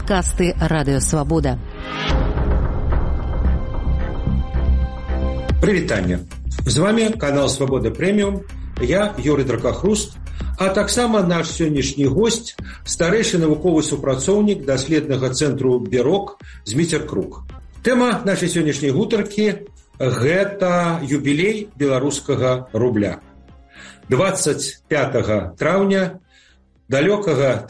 Падкасты Радыёвабода. Прывітанне. З вами канал Свабода Прэміум. Я Юрый Дракахруст, а таксама наш сённяшні госць, старэйшы навуковы супрацоўнік даследнага цэнтру Бюрок Зміцер Крук. Тэма нашай сённяшняй гутаркі – гэта юбілей беларускага рубля. 25 траўня далёкага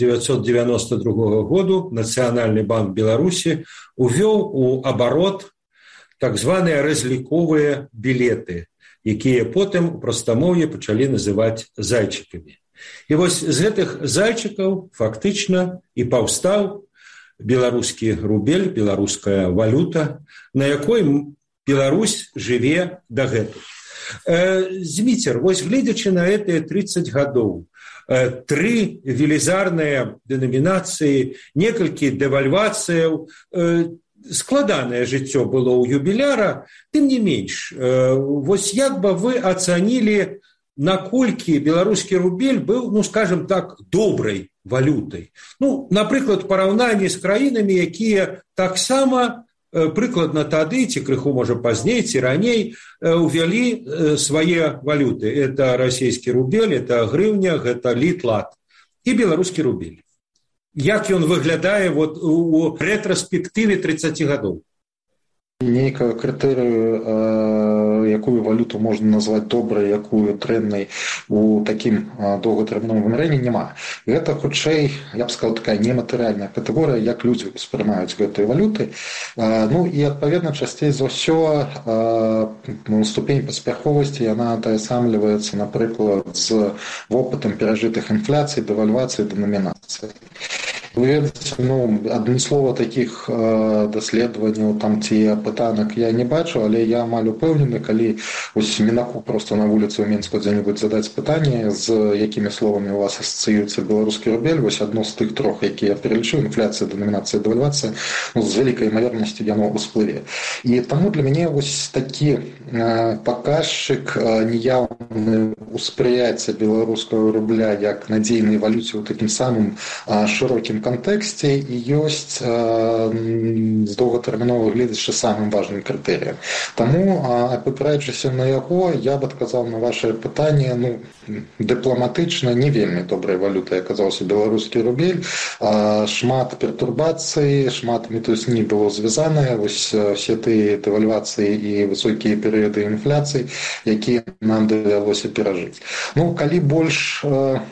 1992 году Нацыянальны банк Беларусі увёў у абарот так званыя разліковыя білеты, якія потым у прастамоўі пачалі называць зайчыкамі. І вось з гэтых зайчыкаў фактычна і паўстаў беларускі рубель, беларуская валюта, на якой Беларусь жыве дагэтуль. Зміцер, вось гледзячы на гэтыя 30 гадоў, 3 велізарныя дэнамінацыі, некалькі дэвальвацыяў, складанае жыццё было ў юбіляра, тым не менш. Вось як бы вы ацанілі, наколькі беларускі рубель быў, скажем так, добрай валютай? Напрыклад, параўнанні з краінамі, якія таксама прыкладна тады, ці крыху, можа, пазней, ці раней, увялі свае валюты. Это расійскі рубель, это грыўня, гэта літ-лат і беларускі рубель. Як ён выглядае у рэтраспектыве 30 гадоў? Нейкага крытэрыю, якую валюту можна назваць добрай, якую дрэннай у такім доўгатэрміновым вымярэнні няма. Гэта, хутчэй, я б сказаў, такая нематэрыяльная катэгорыя, як людзі ўспрымаюць гэтыя валюты. І, адпаведна, часцей за ўсё ступень паспяховасці, яна атаясамліваецца, напрыклад, з вопытам перажытых інфляцый, дэвальвацый, дэнамінацый. Вы ведаеце, адмыслова такіх даследаванняў ці пытанак я не бачу, але я амаль упэўнены, калі мінаку проста на вуліцы ў Мінску дзе-небудзь задаць пытанне, з якімі словамі у вас асацыюецца беларускі рубель, вось адно з тых трох, якія я пералічыў, інфляцыя, дэнамінацыя, дэвальвацыя, з вялікай імавернасцю яно ўсплыве. І таму для мяне вось такі паказчык неяўны ўспрыяцця беларускага рубля як надзейнай валюце ў такім самым шырокім кантэксце і ёсць з доўгатэрміновага гледзячы самым важным крытэрыем. Таму, апыраючыся на яго, я б адказаў на вашае пытанне, дыпламатычна не вельмі добрай валютай аказаўся беларускі рубель. Шмат пертурбацый, шмат мітусні было звязанае, вось все тыя дэвальвацыі і высокія перыяды інфляцыі, якія нам давялося перажыць. Калі больш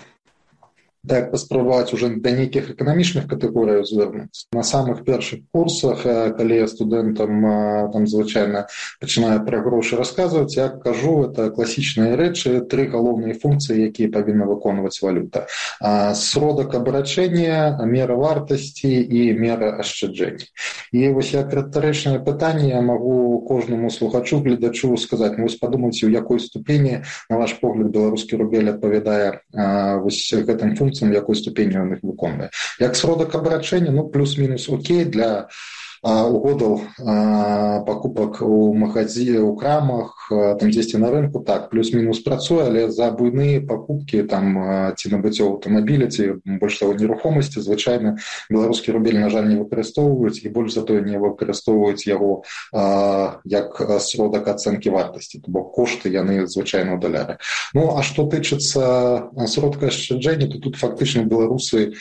так паспрабаваць уже да нейкіх эканамічных катэгорыяў звярнуцца. На самых першых курсах, калі я студэнтам там звычайна пачынаю пра грошы расказваць, я кажу, это класічныя рэчы, 3 галоўныя функцыі, якія павінна выконваць валюта. Сродак абарачэння, мера вартасці і мера ашчаджэння. І вось як рытарычнае пытанне я магу кожнаму слухачу, гледачу сказаць, вось падумайце, у якой ступені, на ваш погляд, беларускі рубель адпавядае вось гэтым функцыям, в якой ступені ён іх выконвае. Як сродак абарачэння, плюс-мінус окей для угодаў пакупак у магазе, у крамах, там дзесьці на рынку, так, плюс-мінус працуе, але за буйныя пакупкі ці набыццё аўтамабіля, ці больш таго нерухомасці, звычайна беларускі рубель, на жаль, не выкарыстоўваюць, і больш затое не выкарыстоўваюць яго як сродак ацэнкі вартасці, то бок кошты яны звычайна ў далярах. А што тычыцца сродка ашчаджэння, то тут фактычна беларусы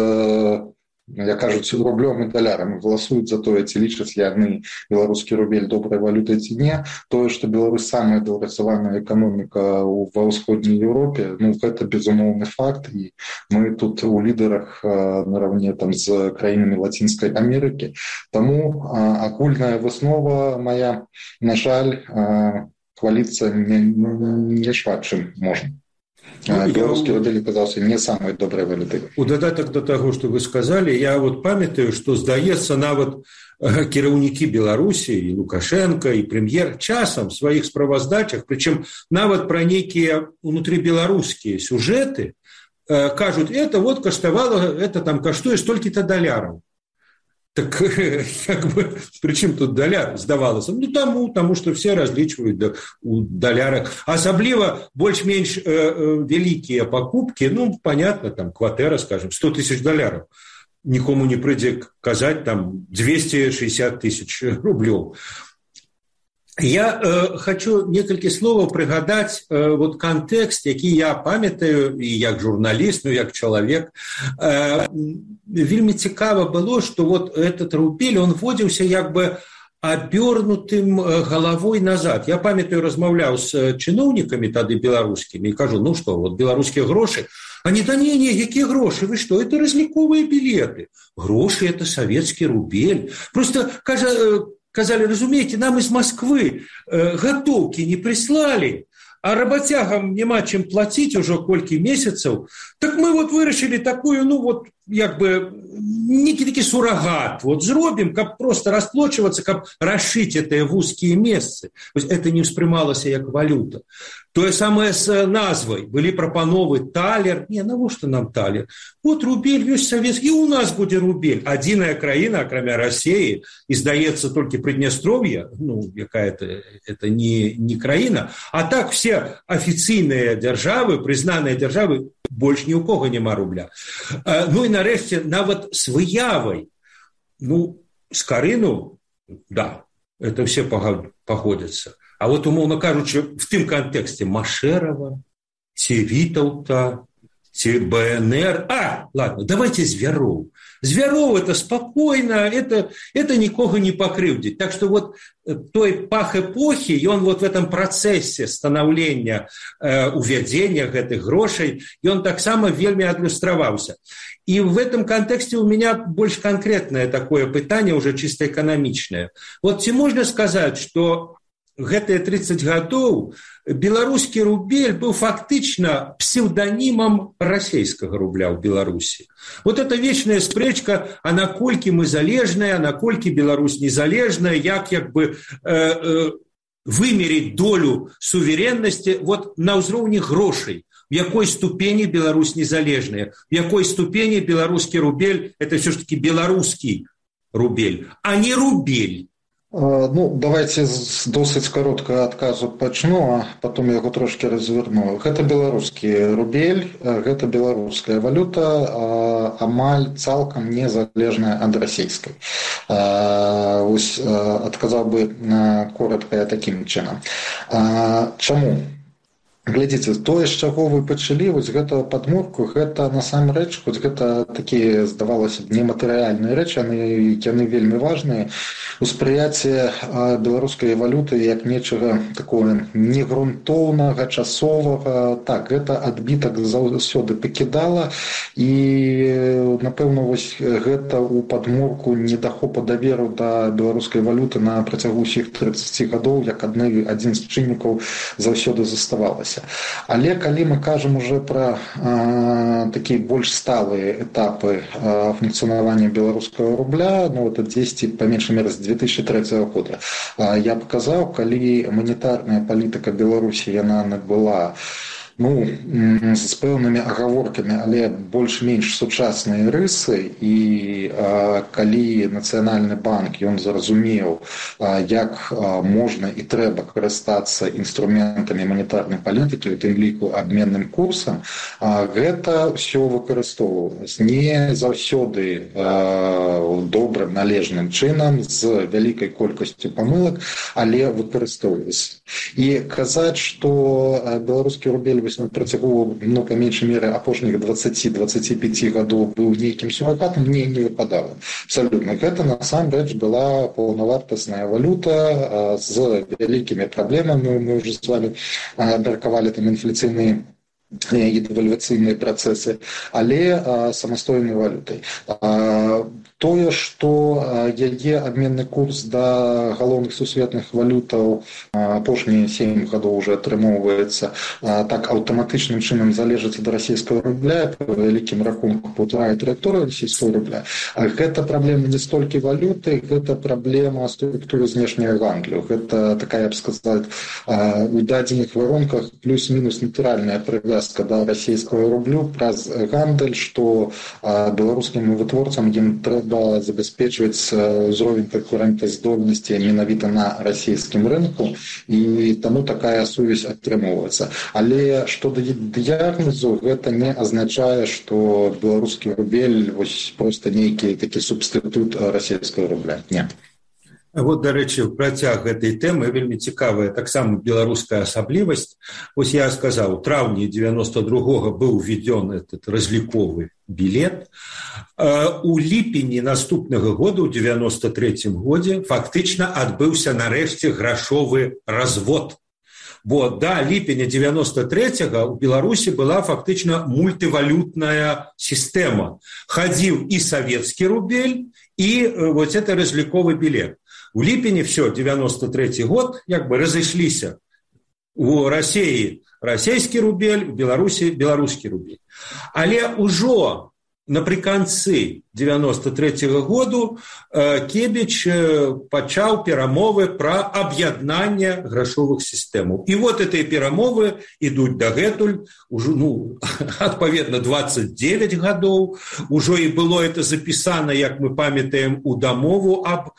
як кажуць, рублём і далярам галасуюць за тое, ці лічаць яны беларускі рубель добрай валютай ці не. Тое, што Беларусь самая даўгасаваная эканоміка ва ўсходняй Еўропе, гэта безумоўны факт, і мы тут у лідарах нараўне з краінамі Лацінскай Амерыкі. Таму агульная выснова мая, на жаль, хваліцца не шмат чым можна. Беларускі рубель аказаўся не самай добрай валютай. У дадатак да таго, што вы сказалі, я памятаю, што, здаецца, нават кіраўнікі Беларусі, і Лукашенко, і прэм'ер часам в сваіх справаздачах, прычым нават пра нейкія унутрыбеларускія сюжэты, кажуць, это каштавала, это там каштуе столькі-то даляраў. Так, причем тут доляр, здавалося? Тому, что все различивают у долярах. Особливо больш-менш великие покупки, понятно, там, квартира, скажем, $100 000. нікому не прыйдзе казаць там 260 тысяч рублёў. Я хочу некалькі словаў прыгадаць вот кантэкст, які я памятаю і як журналіст, ну як чалавек. Вельмі цікава было, што вот этот рубель, он вводзіўся як бы абернутым галавой назад. Я памятаю, размаўляў з чыноўнікамі тады беларускімі і кажу, ну што, вот беларускія грошы. Они, да не, якія грошы, вы что, это разліковыя билеты. Грошы – это советский рубель. Просто, казали, разумеете, нам из Москвы готовки не прислали, а работягам няма чым платить уже колькі месяцаў. Так мы вот вырашили такую, ну вот, як бы, некий таки суррогат вот зробим, каб просто расплачиваться, каб расшить это в узкие месцы. Это не успрымалася як валюта. Тое самае з назвай. Былі прапановы талер. Не, навошта нам талер? Вот рубель ёсць савецкі, у нас будзе рубель. Адзіная краіна, акрамя России, і, здаецца, толькі Прыднястров'е, ну, якая-то, это не краіна, а так все афіцыйныя дзяржавы, прызнаныя дзяржавы, больш ні ў кого няма рубля. Ну і нарэшце, нават з выявай, ну, з Карыну, да, это все погодятся. А вот, умоўна кажучы, в тым кантэксце Машэрава, ці Вітаўта, ці БНР. Ладно, давайте Звяроў. Звяроў это спокойно, это никого не покрывдзіць. Так что вот той пах эпохи, и он вот в этом процессе становления, увядзення гэтых грошей, и он таксама вельмі адлюстраваўся. И в этом контексте у меня больше конкретное такое пытанне, уже чисто экономичное. Вот ці можно сказать, что гэтыя 30 гадоў беларускі рубель быў фактычна псевдонімам расійскага рубля ў Беларусі. Вот это вечная спрэчка, а наколькі мы залежныя, а наколькі Беларусь незалежная, як бы вымерыць долю сувереннасці вот на ўзроўні грошай. В якой ступені Беларусь незалежная, в якой ступені беларускі рубель, это все ж таки беларускі рубель, а не рубель. Ну, давайте досыць кароткага адказу пачну, а потом яго трошки разверну. Гэта беларускі рубель, гэта беларуская валюта, амаль цалкам незалежная ад расійскай. Вось адказаў бы коротка такім чынам. Чаму? Глядзіце, тое, з чаго вы пачалі, вось гэта падмурку, гэта насамрэч, хоць гэта такія, здавалася б, нематэрыяльныя рэчы, яны вельмі важныя. Успрыяцце беларускай валюты як нечага такое негрунтоўнага, часовага. Так, гэта адбітак заўсёды пакідала, і, напэўна, вось гэта ў падмурку недахопа даверу да беларускай валюты на працягу ўсіх 30 гадоў, як адзін з чыннікаў заўсёды заставалася. Але калі мы кажам уже пра такія больш сталыя этапы функцыянавання беларускага рубля, ну, это 10, па меншай меры, з 2003 года, я паказаў, калі манетарная палітыка Беларусі, яна набыла, ну, з пэўнымі агаворкамі, але больш-менш сучасныя рысы, і калі Нацыянальны банк, ён зразумеў, як можна і трэба карыстацца інструментамі манетарнай палітыкі, у тым ліку абменным курсам, гэта ўсё выкарыстоўвалася не заўсёды добрым, належным чынам, з вялікай колькасцю памылак, але выкарыстоўвалася. І казаць, што беларускі рубель на працягу, ну, па меншай меры, апошніх 20-25 гадоў быў нейкім суррогатам, не выпадала. Абсалютна. Гэта, насамрэч, была паўнавартасная валюта з вялікімі праблемамі. Мы ўжо з вами абмеркавалі там інфляцыйныя і дэвальвацыйныя працэсы, але самастойнай валютай. Тое, што яе абменны курс да галоўных сусветных валютаў апошнія 7 гадоў уже атрымоўваецца так аўтаматычным чынам залежыць ад расійскага рубля, па вялікім рахунку паўтарае траекторыю расійскага рубля. Гэта праблема не столькі валюты, гэта праблема структуры знешняга гандлю. Гэта такая, я б сказаць, у дадзеных варунках плюс-мінус натуральная прывязка привязка да расійскага рублю праз гандаль, што беларускім вытворцам ім трэба забяспечваць узровень канкурэнтаздольнасці менавіта на расійскім рынку, і таму такая сувязь атрымоўваецца. Але што да дыягназу, гэта не азначае, што беларускі рубель вось проста нейкі такі субстытут расійскага рубля. Не. Вот, дарэчы, працяг гэтай тэмы вельмі цікавая таксама беларуская асаблівасць. Вось я сказаў, у траўні 92-го быў введён этот разліковы білет. У ліпені наступнага года, у 93-м годзе, фактычна адбыўся нарэшце грашовы развод. Бо да ліпеня 93-го у Беларусі была фактычна мультивалютная сістэма. Хадзіў і савецкі рубель, і вот это разліковы білет. У ліпені все, 93 год, як бы разышліся. У Расіі расійскі рубель, у Беларусі беларускі рубель. Але ўжо напрыканцы 93-го году Кебіч пачаў перамовы пра аб'яднанне грашовых сістэмаў. І вот гэтыя перамовы ідуць дагэтуль, ужо, адпаведна, 29 гадоў. Ужо і было это запісана, як мы памятаем, у дамову аб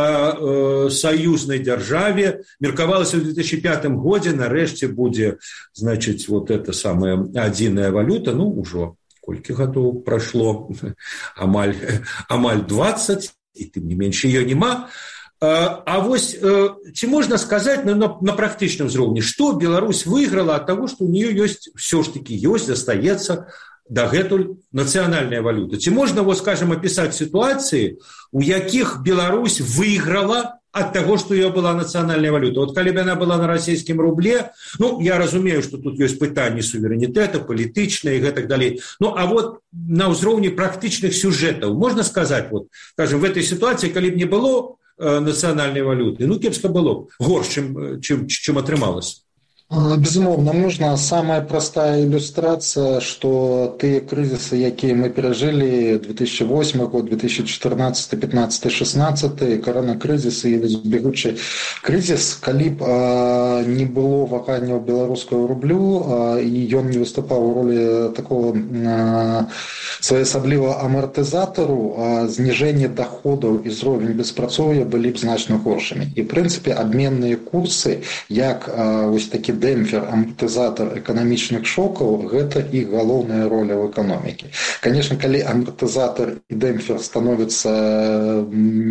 саюзнай дзяржаве. Меркавалася ў 2005 годзе, нарэшце будзе, значыць, вот эта самая адзіная валюта, ужо колькі гадоў прайшло, амаль 20, і тым не менш ее няма. А вось ці можна сказаць на практычным узроўні, што Беларусь выйграла ад таго, што ў нее ёсць, все ж таки ёсць, застаецца дагэтуль нацыянальная валюта. Ці можна, вот, скажем, апісаць сітуацыі, у якіх Беларусь выйграла ад таго, што ее была нацыянальная валюта. Вот калі б яна была на расійскім рубле, я разумею, што тут ёсць пытанні суверэнітэта, палітычныя і гэтак далей. А вот на ўзроўні практычных сюжэтаў можна сказаць, вот, скажем, в этой сітуацыі, калі б не было нацыянальнай валюты, кепска было б горш, чым атрымалася. Безумоўна, можна. Самая простая ілюстрацыя, што тыя крызісы, якія мы перажылі 2008 год, 2014, 15, 16, коронакрызісы і бегучы крызіс, калі б не было ваганняў беларускага рублю і ён не выступаў у ролі такого своеасаблівага амартызатару, зніжэнне доходаў і ўзровень беспрацоўя былі б значна горшымі. І, в прынцыпе, абменныя курсы, як вось такі дэмпфер, амартызатар эканамічных шокаў, гэта іх галоўная роля ў эканомікі. Конечно, калі амартызатар і дэмпфер становяцца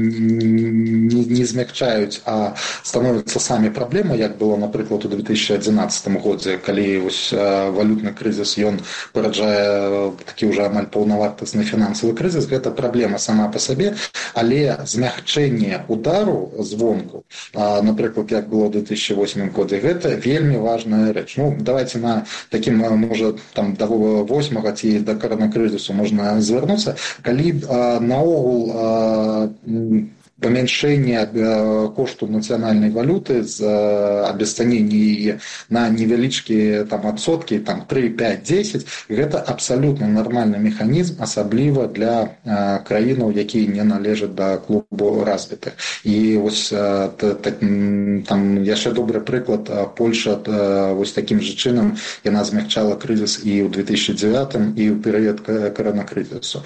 не змякчаюць, а становяцца самі праблемы, як было, напрыклад, у 2011 годзе, калі вось валютны крызіс, ён параджае такі ўжо амаль паўнавартасны фінансавы крызіс, гэта праблема сама па сабе, але змякчэнне удару звонку, напрыклад, як было ў 2008 годзе, гэта вельмі важная рэч. Давайте на такім, можа, там, да 8-го ці да коронакрызісу можна звярнуцца, калі наогул памяншэнне кошту нацыянальнай валюты з абясцанення яе на невялічкія адсоткі 3, 5, 10, гэта абсалютна нармальны механізм, асабліва для краінаў, якія не належаць да клубу развітых. І вось там яшчэ добры прыклад, Польша вось такім жа чынам яна змякчала крызіс і ў 2009 і ў перыяд коронакрызісу.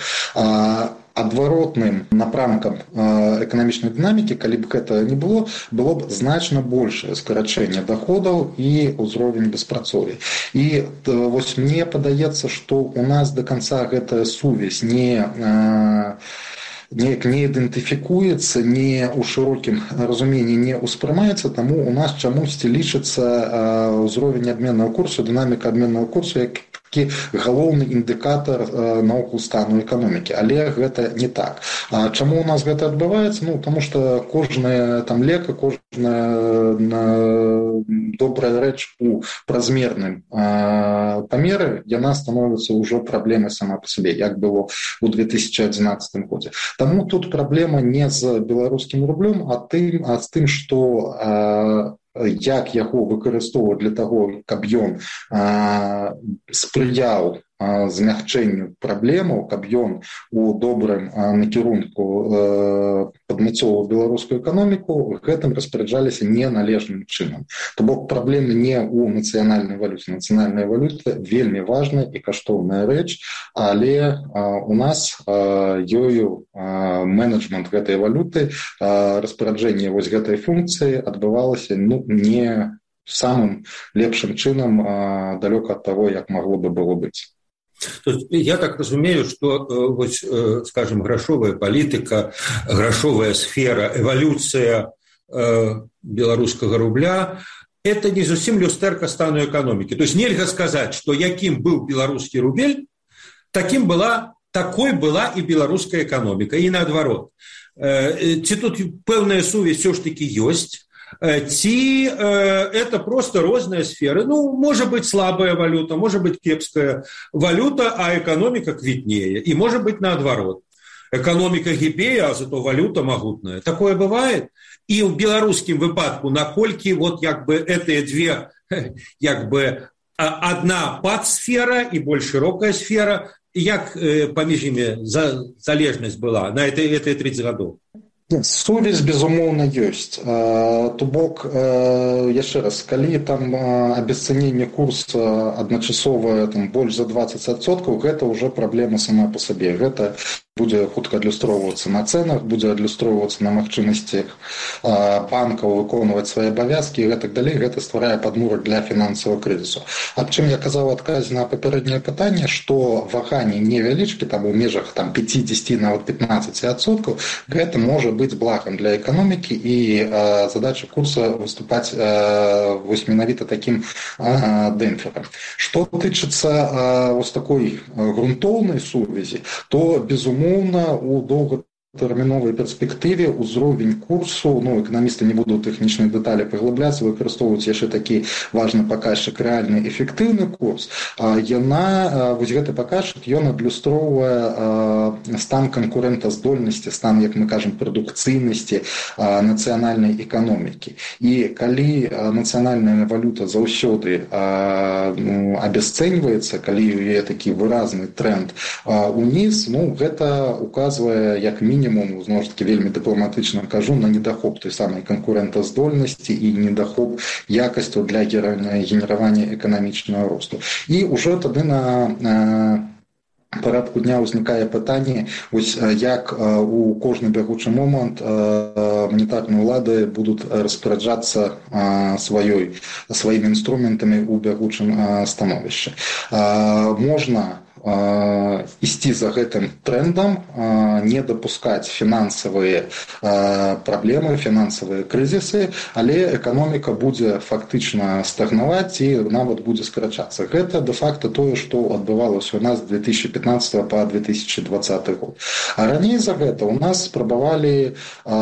Адваротным напрамкам эканамічнай дынамікі, калі б гэта не было, было б значна большае скарачэнне доходаў і ўзровень беспрацоўя. І вось мне падаецца, што у нас до конца гэтая сувязь неяк не ідэнтыфікуецца, не ў шырокім разуменні не ўспрымаецца, таму у нас чамусьці лічыцца ўзровень абменнага курсу, дынаміка абменнага курсу як такі галоўны індыкатар наогул стану эканомікі. Але гэта не так. Чаму у нас гэта адбываецца? Таму што кожная лека, кожная добрая рэч у празмерным памеры, яна становіцца ўжо праблемай сама па сабе, як было ў 2011 годзе. Таму тут праблема не з беларускім рублём, а з тым, што як яго выкарыстоўваць для таго, каб ён спрыяў змягчэнню праблемаў, каб ён у добрым накірунку падмацоўваў беларускую эканоміку, гэтым распараджаліся неналежным чынам. То бок праблемы не ў нацыянальнай валюце. Нацыянальная валюта вельмі важная і каштоўная рэч, але у нас ёю менеджмент гэтай валюты, распараджэнне вось гэтай функцыі адбывалася не самым лепшым чынам, далёка ад таго, як магло бы было быць. То есть, я так разумею, что, скажем, грошовая политика, грошовая сфера, эволюция белорусского рубля – это не зусім люстэрка стану экономики. То есть нельзя сказать, что яким был белорусский рубель, такой была и белорусская экономика, и наоборот. Ці тут пэўная сувязь все ж таки есть, ці это просто розные сферы. Ну, может быть слабая валюта, может быть кепская валюта, а экономика квітнее. И может быть наоборот. Экономика гибее, а зато валюта могутная. Такое бывает. И в белорусском выпадку, накольки вот эти две, одна падсфера и более широкая сфера, як паміж імі залежнасць была на этой 30 гадоў? Сувязь, безумоўна, ёсць. То бок, яшчэ раз, калі там абесцэненне курса адначасовае больш за 20%, гэта ўжо праблема сама па сабе. Гэта будзе хутка адлюстроўвацца на цэнах, будзе адлюстроўвацца на магчымасці банкаў выконваць свае абавязкі і гэтак далей. Гэта стварае падмурак для фінансавага крызісу. Аб чым я казаў у адказе на папярэдняе пытанне, што ваганні невялічкі, там у межах 50, нават 15%, гэта можа быць благам для эканомікі, і задача курса выступаць вось менавіта такім дэмпферам. Што тычыцца вось такой грунтоўнай сувязі, то безумоўна у доўгатэрміновай перспектыве ўзровень курсу, эканамісты не будуць тэхнічныя дэталі паглыбляцца, выкарыстоўваюць яшчэ такі важны паказчык рэальны эфектыўны курс. Вось гэты паказчык, ён адлюстроўвае стан канкурэнтаздольнасці, стан, як мы кажам, прадукцыйнасці нацыянальнай эканомікі. І калі нацыянальная валюта заўсёды абясцэньваецца, калі яе такі выразны тренд уніз, гэта указвае як мінімум, зноў ж такі вельмі дыпламатычна кажу, на недахоп той самай канкурэнтаздольнасці і недахоп якасцяў для генеравання эканамічнага росту. І ўжо тады на парадку дня ўзнікае пытанне, як у кожны бягучы момант манетарныя ўлады будуць распараджацца сваімі інструментамі ў бягучым становішчы. Можна ісці за гэтым трендам, не дапускаць фінансавыя праблемы, фінансавыя крызісы, але эканоміка будзе фактычна стагнаваць і нават будзе скарачацца. Гэта дэ-факта тое, што адбывалася у нас з 2015 па 2020 год. А раней за гэта у нас спрабавалі,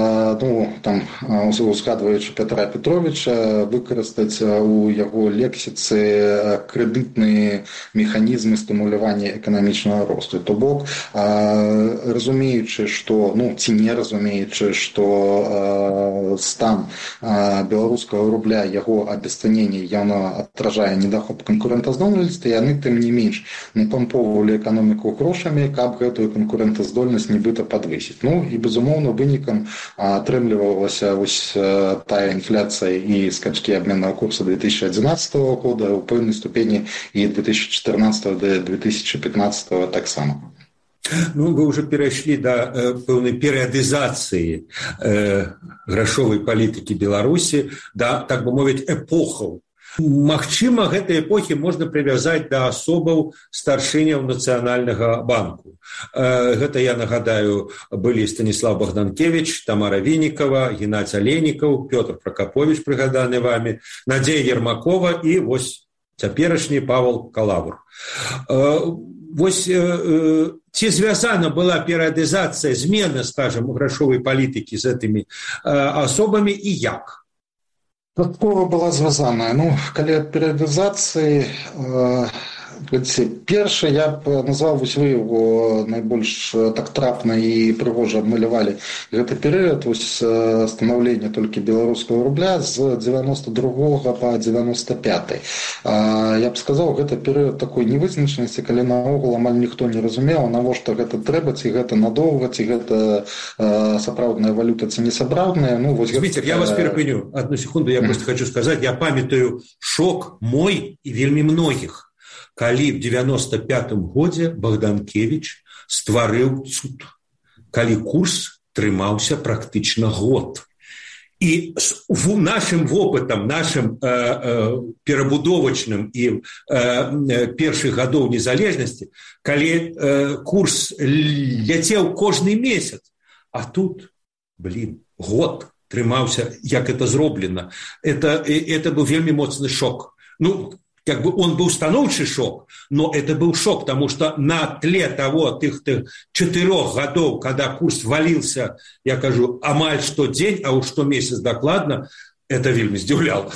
узгадваючы Пятра Петровича, выкарыстаць у яго лексіцы крэдытныя механізмы стымулявання эканамічнага росту. То бок, разумеючы, што, ці не разумеючы, што стан беларускага рубля, яго абесцэненне, яно адражае недахоп канкурэнтаздольнасці, яны тым не менш напампоўвалі эканоміку грошамі, каб гэтую канкурэнтаздольнасць нібыта падвысіць. І, безумоўна, вынікам атрымлівалася тая інфляцыя і скачкі абменнага курса 2011 года, у пэўнай ступені і 2014 до 2015 таксама. Вы уже перайшлі да пэўнай перыядызацыі грашовай палітыкі Беларусі, да, так бы мовіць, эпохаў. Магчыма, гэтыя эпохі можна прывязаць да асобаў старшыняў Нацыянальнага банку. Гэта, я нагадаю, былі Станіслав Богданкевич, Тамара Вінікова, Геннадзь Алейнікаў, Пётр Пракапович, прыгаданы вамі, Надзея Ермакова і цяперашні Павел Калавр. Ці звязана была перыядызацыя, змена, скажем, грашовай палітыкі з гэтымі асобамі і як? Часткова была звязаная. Калі ад перыядызацыі Першы я б назваў, вось вы его найбольш так трапна і прыгожа абмалявалі гэты перыяд станаўлення толькі беларускага рубля з 92 па 95. Я б сказаў, гэта перыяд такой невызначанасці, калі наогул амаль ніхто не разумеў, навошта гэта трэба, ці гэта надоўга, ці гэта сапраўдная валюта, ці не сапраўдная. Ну, Дмитрий, я вас перепыню. Одну секунду, я просто хочу сказать. Я памятаю шок мой и вельмі многих, калі в 95-м годзе Богданкевич стварыў цуд, калі курс трымаўся практычна год. И нашим опытом, нашим перабудовачным и першых гадоў незалежнасці, калі курс ляцеў кожны месяц, а тут, год трымаўся, як это зроблена. Это был вельмі моцны шок. Ну, как бы он был станоўчы шок, но это был шок, потому что на тле того, тых 4 годов, когда курс валился, я кажу, амаль что день, а уж что месяц докладно, это вельмі здзіўляла.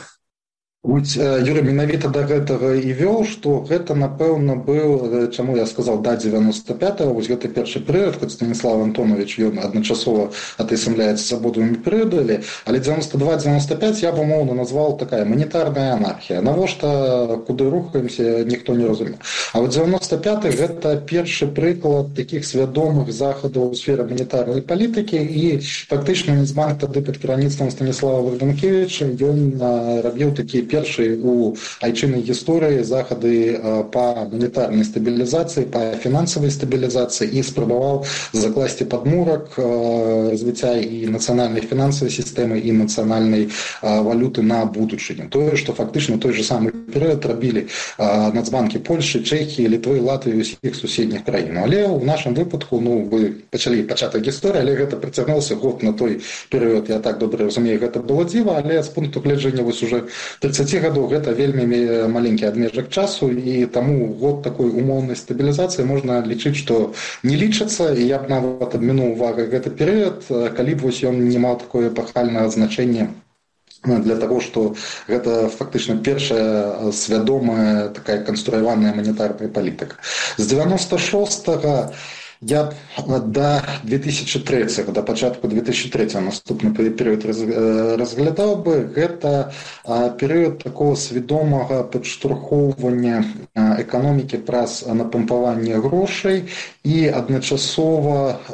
Юрий менавіта да гэтага і вёў, што гэта, напэўна, быў, чаму я сказаў, да 95-го, вось гэты першы перыяд, хоць Станіслав Антонович, ён адначасова атысамляецца з абодвымі перыядамі, але 92-95 я б умоўна назваў такая манетарная анархія. Навошта, куды рухаемся, ніхто не разумее. А вот 95-й гэта першы прыклад такіх свядомых захадаў у сферы манетарнай палітыкі, і фактычна Нацбанк тады пад кіраўніцтвам Станіслава Богданкевича ён рабіў такі перший у айчыннай гісторыі захады па манетарнай стабілізацыі, па фінансавай стабілізацыі і спрабаваў закласці падмурак развіцця і нацыянальнай фінансавай сістэмы, і нацыянальнай валюты на будучыню. Тое, што фактычна той же самы перыяд рабілі Нацбанкі Польшчы, Чэхіі, Літвы, Латвіі, усіх суседніх краін. Але ў нашым выпадку, вы пачалі пачатак гісторыі, але гэта працягнуўся год на той перыяд, я так добра разумею, гэта было дзіва, але з пункту гледжання вось уже 30 гадоў гэта вельмі маленькі адмежак часу, і таму год такой умоўнай стабілізацыі можна лічыць, што не лічыцца, і я б нават абмінуў увагу гэты перыяд, калі б вось ён не маў такое эпахальнае значэнне для того, што гэта фактычна першая свядомая такая канструяваная манетарная палітыка. З 96-го я до 2003, до пачатку 2003 наступны перыяд разглядаў бы, гэта перыяд такого свядомага падштурхоўвання эканомікі праз напампаванне грошай, і адначасова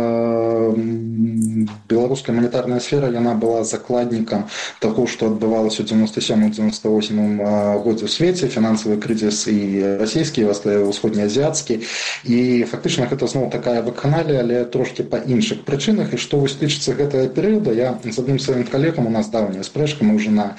беларуская манетарная сфера, яна была закладнікам таго, што адбывалася ў 97-98 годзе ў свеце, фінансавы крызіс і расійскі, і ўсходнеазіяцкі, і фактычна гэта зноў такая вакханалія, але трошки па іншых прычынах. І што вось тычыцца гэтага перыяда, я з адным сваім калегам, у нас даўняя спрэчка, мы ўжо на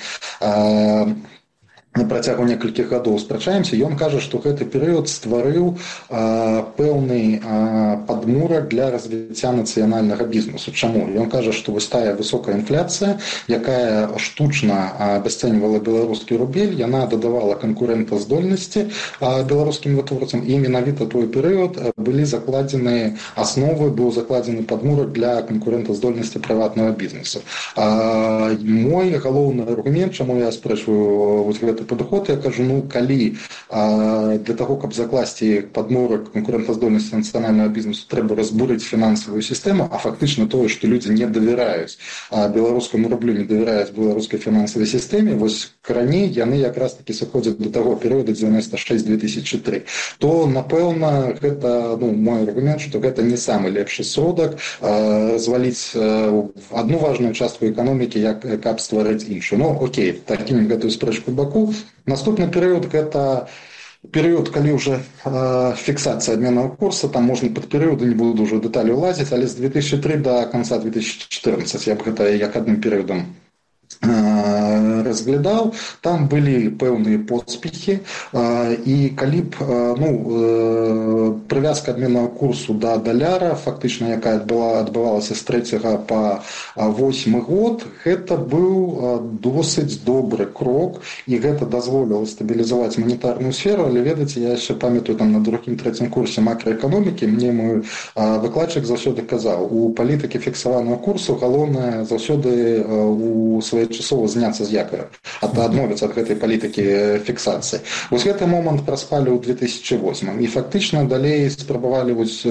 працягу некалькіх гадоў спрачаемся, ён кажа, што гэты перыяд стварыў пэўны падмурак для развіцця нацыянальнага бізнесу. Чаму? Ён кажа, што вось тая высокая інфляцыя, якая штучна абясцэньвала беларускі рубель, яна дадавала канкурэнтаздольнасці беларускім вытворцам, і менавіта той перыяд былі закладзены асновы, быў закладзены падмурак для канкурэнтаздольнасці прыватнага бізнесу. Мой галоўны аргумент, чаму я спрэчваю вось гэты падыход, я кажу, калі для того, каб закласці падмурак канкурэнтаздольнасці нацыянальнага бізнесу, трэба разбурыць фінансавую сістэму, а фактычна тое, што людзі не давяраюць беларускаму рублю, не давяраюць беларускай фінансавай сістэме, вось раней яны якраз такі сыходзяць да таго перыяду 96-2003, то, напэўна, гэта, мой аргумент, што гэта не самы лепшы сродак разваліць адну важную частку эканомікі, каб стварыць іншую. Окей, такім гэтую спрэчку баку. Наступны перыяд гэта перыяд, калі ўжо фіксацыя абменнага курса, там можна пад перыяды, не буду ўжо дэталі ўлазіць, але з 2003 да канца 2014 я б гэта як адным перыядам разглядаў. Там былі пэўныя поспехі, і калі б прывязка абменнага курсу да даляра, фактычна якая адбывалася з 3 па 8 год, гэта быў досыць добры крок, і гэта дазволіла стабілізаваць манетарную сферу. Але ведаеце, я яшчэ памятаю, там на 2-3 курсе макраэканомікі мне мой выкладчык заўсёды казаў, у палітыкі фіксаванага курсу галоўнае заўсёды у своечасова зняцца з якасці. адмовіцца ад гэтай палітыкі фіксацыі. Вось гэты момант праспалі ў 2008 і фактычна далей спрабавалі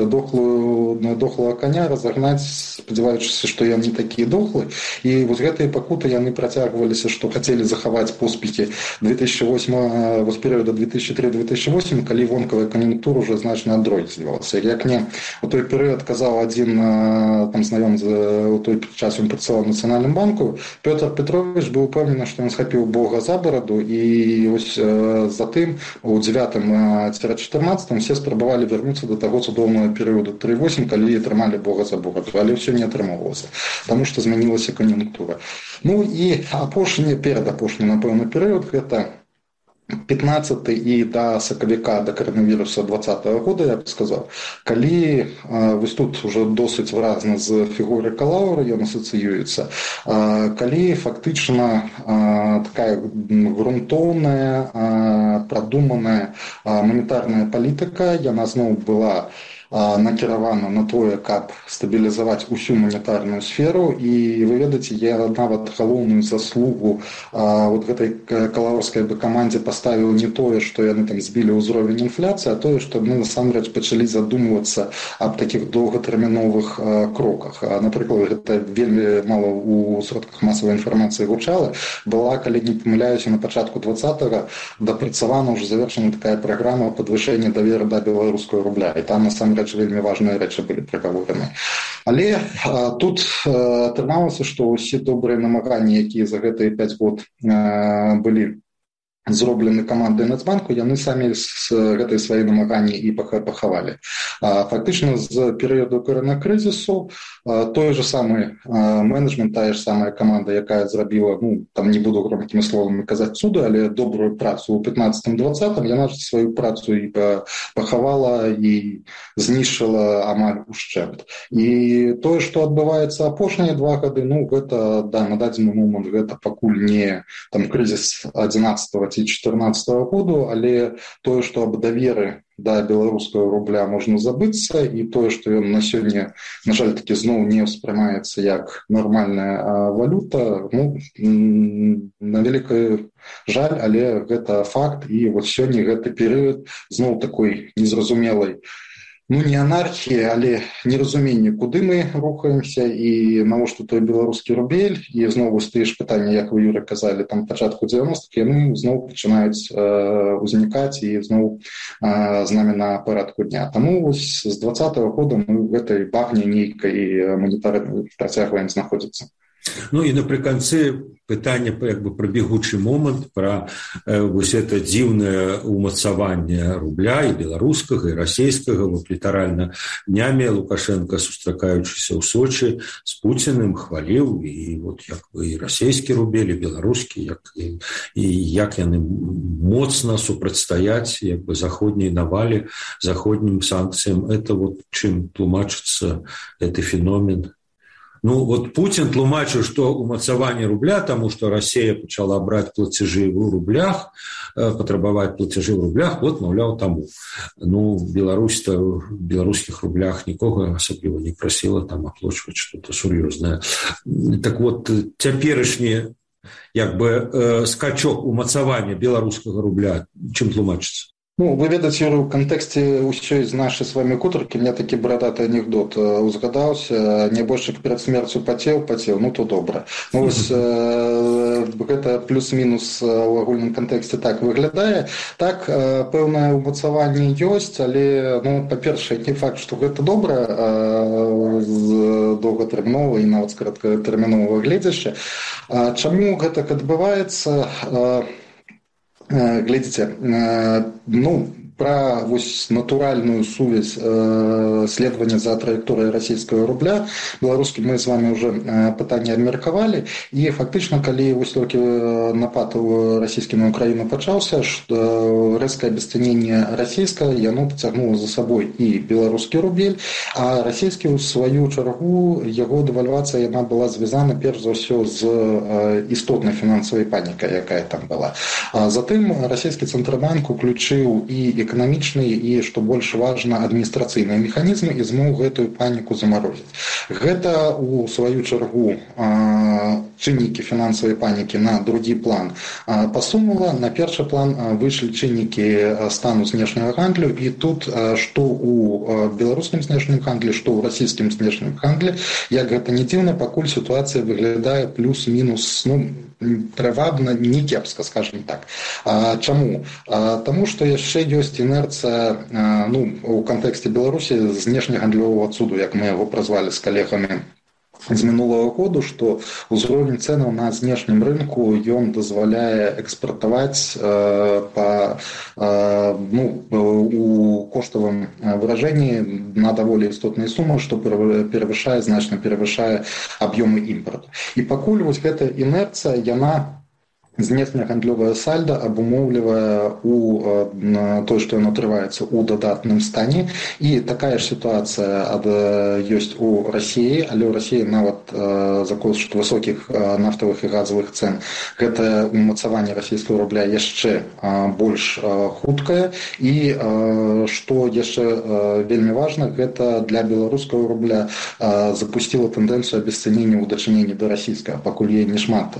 дохлого коня разогнаць, спадзяваючыся, што ён не такі дохлы, і вось гэтыя пакуты яны працягваліся, што хацелі захаваць поспехі 2008 з перыода 2003-2008, калі вонкавая кан'юнктура ўжо значна адрознівалася. Як не у той перыяд казаў адзін там знаём у той час ён працаваў в Нацыянальным банку, Пётр Петрович быў упэўнены, што ён схапіў Бога за бараду, і ось затым у 9-14 все спрабавалі вярнуцца до таго цудоўнага перыоду 3-8, калі атрымалі Бога за бораду, але ўсё не атрымоўвалася, таму што змянілася кан'юнктура. Ну і перадапошні, напэўна, перыяд гэта 15 і да сакавіка, да каранавіруса 20-го года, я б сказаў, калі вось тут уже досыць выразна з фігуры Калаўра ён асацыюецца, калі фактычна такая грунтоўная, прадуманая манетарная палітыка, яна зноў была накіравана на тое, каб стабілізаваць усю манетарную сферу, і вы ведаеце, я нават галоўную заслугу вот гэтай калаўрскай камандзе паставіў не тое, што яны там збілі ўзровень інфляцыі, а тое, што мы насамрэч пачалі задумвацца аб такіх доўгатэрміновых кроках. Напрыклад, гэта вельмі мала ў сродках масавай інфармацыі гучала, была, калі не памыляюся, на пачатку 20-го дапрацавана ўжо завершана такая праграма падвышэння даверу да беларускага рубля, і там насамрэч вельмі важныя рэчы былі прагавораны. Але тут атрымалася, што ўсе добрыя намаганні, якія за гэтыя 5 год былі зроблены камандай Нацбанку, яны самі з гэтай свае намаганні і пахавалі. Фактычна з перыяду коронакрызісу той же самы менеджмент, тая ж самая каманда, якая зрабіла, ну, там не буду громкімі словамі казаць цуды, але добрую працу ў 15-20, яна ж сваю працу і пахавала і знішчыла амаль ушчэмп. І тое, што адбываецца апошнія 2 гады, ну, гэта, да, на дадзены момант гэта пакуль не там крызіс 11-го ці 14-го году, але тое, што аб даверы да беларускага рубля можна забыцца, і тое, што ён на сёння, на жаль, такі зноў не ўспрымаецца як нармальная валюта, ну, на вялікую жаль, але гэта факт, і вот сёння гэты перыяд зноў такой незразумелай, ну, не анархіі, але неразуменне, куды мы рухаемся і навошта той беларускі рубель, і зноў вось тыя ж пытанні, як вы, Юра, казалі, там пачатку 90-х, яны зноў пачынаюць узнікаць і зноў з намі на парадку дня. Таму вось з 20-го года мы ў гэтай багне нейкай манетарнай працягваем знаходзіцца. Ну і напрыканцы пытанне як бы пра бегучы момант, пра вось это дзіўнае умацаванне рубля і беларускага, і расійскага. Вот літаральна днямі Лукашенко, сустракаючыся ў Сочы з Пуціным, хваліў і вот як бы і расійскі рубель, і беларускі, як яны моцна супрацьстаяць як бы заходняй навалі, заходнім санкцыям. Это вот чым тлумачыцца гэты феномен. Ну, вот Путин тлумачыў, што умацаванне рубля, таму што Расія пачала браць плацяжы ў рублях, патрабаваць плацяжы ў рублях, вот, маўляў, таму. Ну, Беларусь-то в беларускіх рублях нікога асабліва не прасіла там аплачваць што-то сур'ёзнае. Так вот, цяперашні як бы скачок умацавання беларускага рубля чым тлумачыцца? Ну, вы ведаеце, Юры, у кантэксце ўсёй з нашай з вами кутаркі мне такі брадаты анекдот узгадаўся. Нябожчык перад смерцю пацеў, ну то добра. Ну, вось гэта плюс-мінус у агульным кантэксце так выглядае. Так, пэўнае умацаванне ёсць, але, ну, па-першае, не факт, што гэта добра з доўгатэрміновага і нават з кароткатэрміновага гледзяшча. Чаму гэтак адбываецца? Глядзіце, ну, пра вось натуральную сувязь следавання за траекторыяй расійскага рубля беларускі мы з вами уже пытанне абмеркавалі, і фактычна калі вось толькі напад расійскі на Украіну пачаўся, што рэзкае абесцэненне расійскае яно пацягнула за сабой і беларускі рубель, а расійскі ў сваю чаргу яго дэвальвацыя яна была звязана перш за ўсё з істотнай фінансавай панікай, якая там была. Затым расійскі цэнтрабанк уключыў і эканамічныя і, што больш важна, адміністрацыйныя механізмы і змог гэтую паніку замарозіць. Гэта, у сваю чаргу, чыннікі фінансавай панікі на другі план пасунула. На першы план выйшлі чыннікі стану знешняга гандлю, і тут што ў беларускім знешнім гандлі, што ў расійскім знешнім гандлі, як гэта не дзіўна, пакуль сітуацыя выглядае плюс-мінус, прывабна, не кепска, скажем так. Чаму? Таму што яшчэ ёсць інерцыя у кантэксце Беларусі знешнегандлёвага цуду, як мы яго празвалі з калегамі з мінулого году, што ўзровень цэнаў на знешнім рынку ён дазваляе экспартаваць у коштавым выражэнні на даволі істотнай сумы, што значна перавышае аб'ёмы імпарту. І пакуль вось гэтая інерцыя, яна знешнегандлёвае сальда абумоўлівае тое, што яно трываецца ў дадатным стане. І такая ж сітуацыя ёсць у Расіі, але ў Расіі нават за кошт высокіх нафтавых і газавых цэн гэтае умацаванне расійскага рубля яшчэ больш хуткае. І што яшчэ вельмі важна, гэта для беларускага рубля запусціла тэндэнцыю абесцэнення ў дачыненні да расійскага, пакуль ей не шмат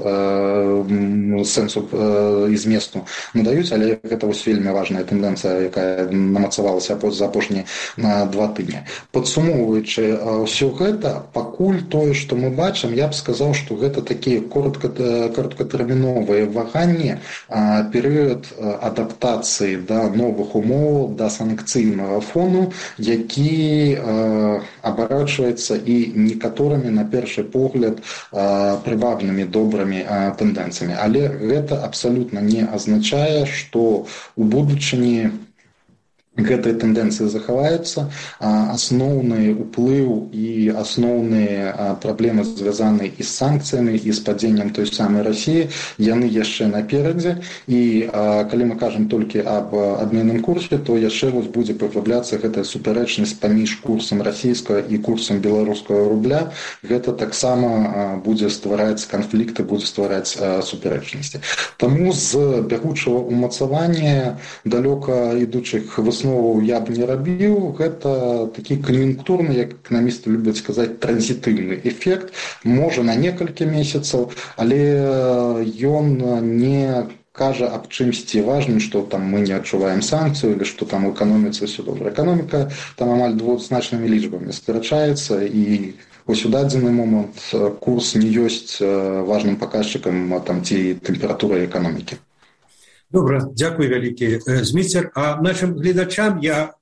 сэнсу і зместу надаюць, але гэта вось вельмі важная тэндэнцыя, якая намацавалася за апошнія 2 тыдні. Падсумоўваючы ўсё гэта, пакуль тое, што мы бачым, я б сказаў, што гэта такія кароткатэрміновыя ваганні, перыяд адаптацыі да новых умоў, да санкцыйнага фону, які абарачваецца і некаторымі, на першы погляд, прывабнымі, добрымі тэндэнцыямі. Але гэта абсалютна не азначае, што ў будучыні гэтыя тэндэнцыі захаваюцца. Асноўны ўплыў і асноўныя праблемы звязаныя і з санкцыямі, і з падзеннем той самай Расіі, яны яшчэ наперадзе. І калі мы кажам толькі аб абменным курсе, то яшчэ будзе паглыбляцца гэтая супярэчнасць паміж курсам расійскага і курсам беларускага рубля. Гэта таксама будзе ствараць канфлікты, будзе ствараць супярэчнасці. Таму з бягучага умацавання далёка ідучых я б не рабіў. Гэта такі кан'юнктурны, як эканамісты любяць сказаць, транзітыўны эфект, можа на некалькі месяцаў, але ён не кажа аб чымсьці важным, што там мы не адчуваем санкцыю, или што там у эканоміцы ўсё добра. Эканоміка там амаль двузначнымі лічбамі скарачаецца, і вось у дадзены момант курс не ёсць важным паказчыкам ці тэмпературы эканомікі. Добра, дзякуй вялікі, Зміцер. А нашим гледачам я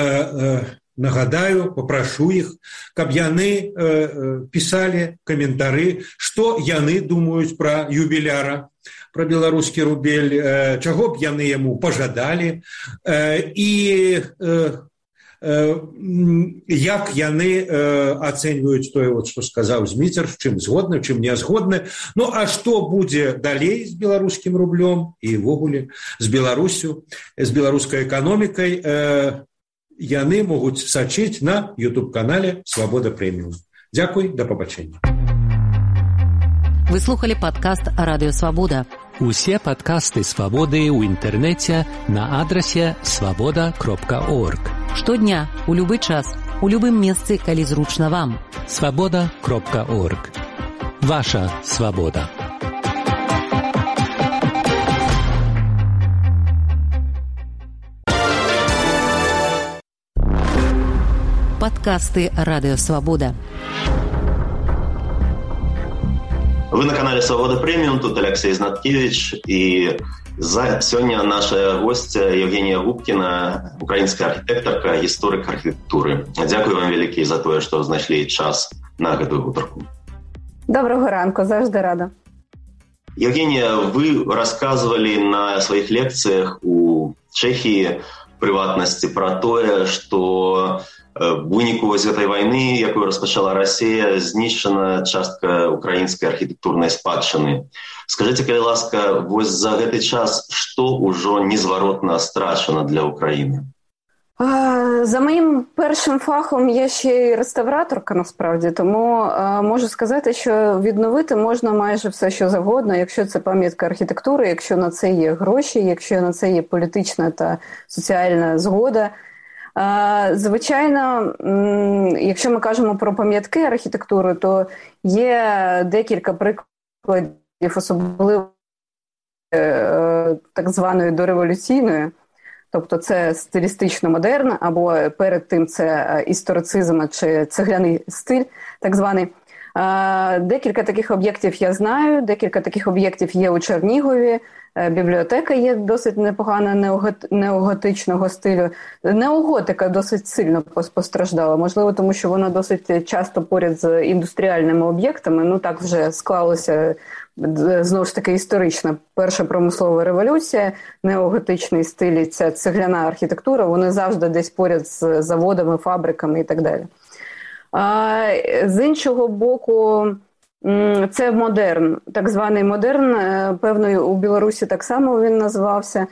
нагадаю, папрашу іх, каб яны пісалі каментары, што яны думаюць пра юбіляра, пра беларускі рубель, чаго б яны яму пажадалі, і як яны ацэньваюць тое, што сказаў Зміцер, чым згодны, чым не згодны. Ну, а што будзе далей з беларускім рублём і ўвогуле з Беларусю, з беларускай эканомікай, яны могуць сачыць на YouTube-канале «Свабода Прэміум». Дзякуй, да пабачэння. Вы слухали падкаст «Радыё Свабода». Усе падкасты «Свабоды» ў інтэрнэце на адрасе свабода.орг. Штодня, у любы час, у любым месцы, калі зручна вам. свабода.орг. Ваша свабода. Подкасты «Радио Свобода». Вы на канале «Свобода Премиум», тут Алексей Знаткевич, и сегодня наша гостья Евгения Губкина, украинская архитекторка, историк архитектуры. Дякую вам великий за то, что знайшли час на эту гутарку. Доброго ранку, завжди рада. Евгения, вы рассказывали на своих лекциях у Чехии, в приватности, про то, что в выніку вось гэтай вайны, якую распачала Расія, знішчана частка украінскай архітэктурнай спадчыны. Скажыце, калі ласка, вось за гэты час што ўжо незваротна страчана для Украіны? За моїм першим фахом я ще й реставраторка, насправді, тому можу сказати, що відновити можна майже все, що завгодно, якщо це пам'ятка архітектури, якщо на це є гроші, якщо на це є політична та соціальна згода. Звичайно, якщо ми кажемо про пам'ятки архітектури, то є декілька особливо так званої дореволюційної, тобто це стилістично модерн, або перед тим це історицизм чи цегляний стиль, так званий. Декілька таких об'єктів я знаю, декілька таких об'єктів є у Чернігові, бібліотека є досить непогана неоготичного стилю. Неоготика досить сильно постраждала, можливо, тому що вона досить часто поряд з індустріальними об'єктами, ну так вже склалося, знову ж таки, історична перша промислова революція, неоготичний стиль, ця цегляна архітектура, вони завжди десь поряд з заводами, фабриками і так далі. З іншого боку, це модерн, так званий модерн, певно, у Білорусі так само він називався,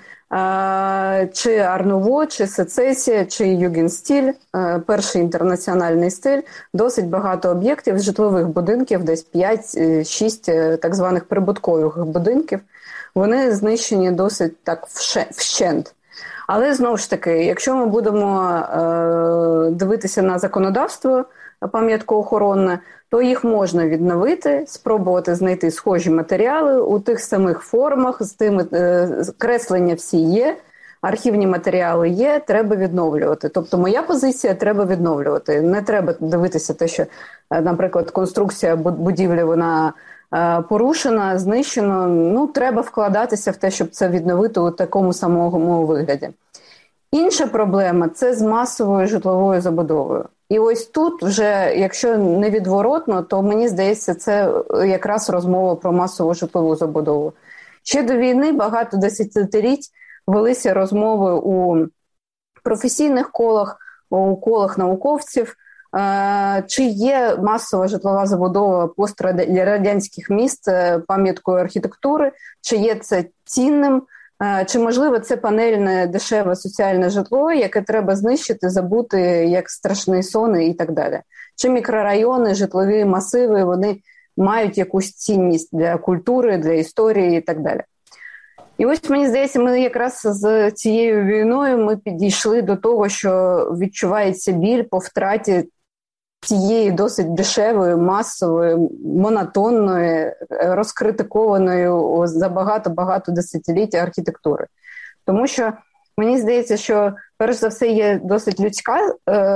чи Ар-Нуво, чи Сецесія, чи Югенстиль, перший інтернаціональний стиль, досить багато об'єктів житлових будинків, десь 5-6 так званих прибуткових будинків, вони знищені досить так вщент. Але, знову ж таки, якщо ми будемо дивитися на законодавство пам'яткоохоронне, то їх можна відновити, спробувати знайти схожі матеріали у тих самих формах, з тими креслення всі є, архівні матеріали є, треба відновлювати. Тобто моя позиція – треба відновлювати. Не треба дивитися те, що, наприклад, конструкція будівлі, вона порушена, знищена. Ну, треба вкладатися в те, щоб це відновити у такому самому вигляді. Інша проблема – це з масовою житловою забудовою. І ось тут вже, якщо невідворотно, то мені здається, це якраз розмова про масову житлову забудову. Ще до війни багато десятиліть велися розмови у професійних колах, у колах науковців, чи є масова житлова забудова пострадянських міст пам'яткою архітектури, чи є це цінним, чи, можливо, це панельне, дешеве соціальне житло, яке треба знищити, забути, як страшний сон і так далі. Чи мікрорайони, житлові масиви, вони мають якусь цінність для культури, для історії і так далі. І ось, мені здається, ми якраз з цією війною ми підійшли до того, що відчувається біль по втраті цієї досить дешевої, масової, монотонної, розкритикованої за багато-багато десятиліть архітектури. Тому що мені здається, що перш за все є досить людська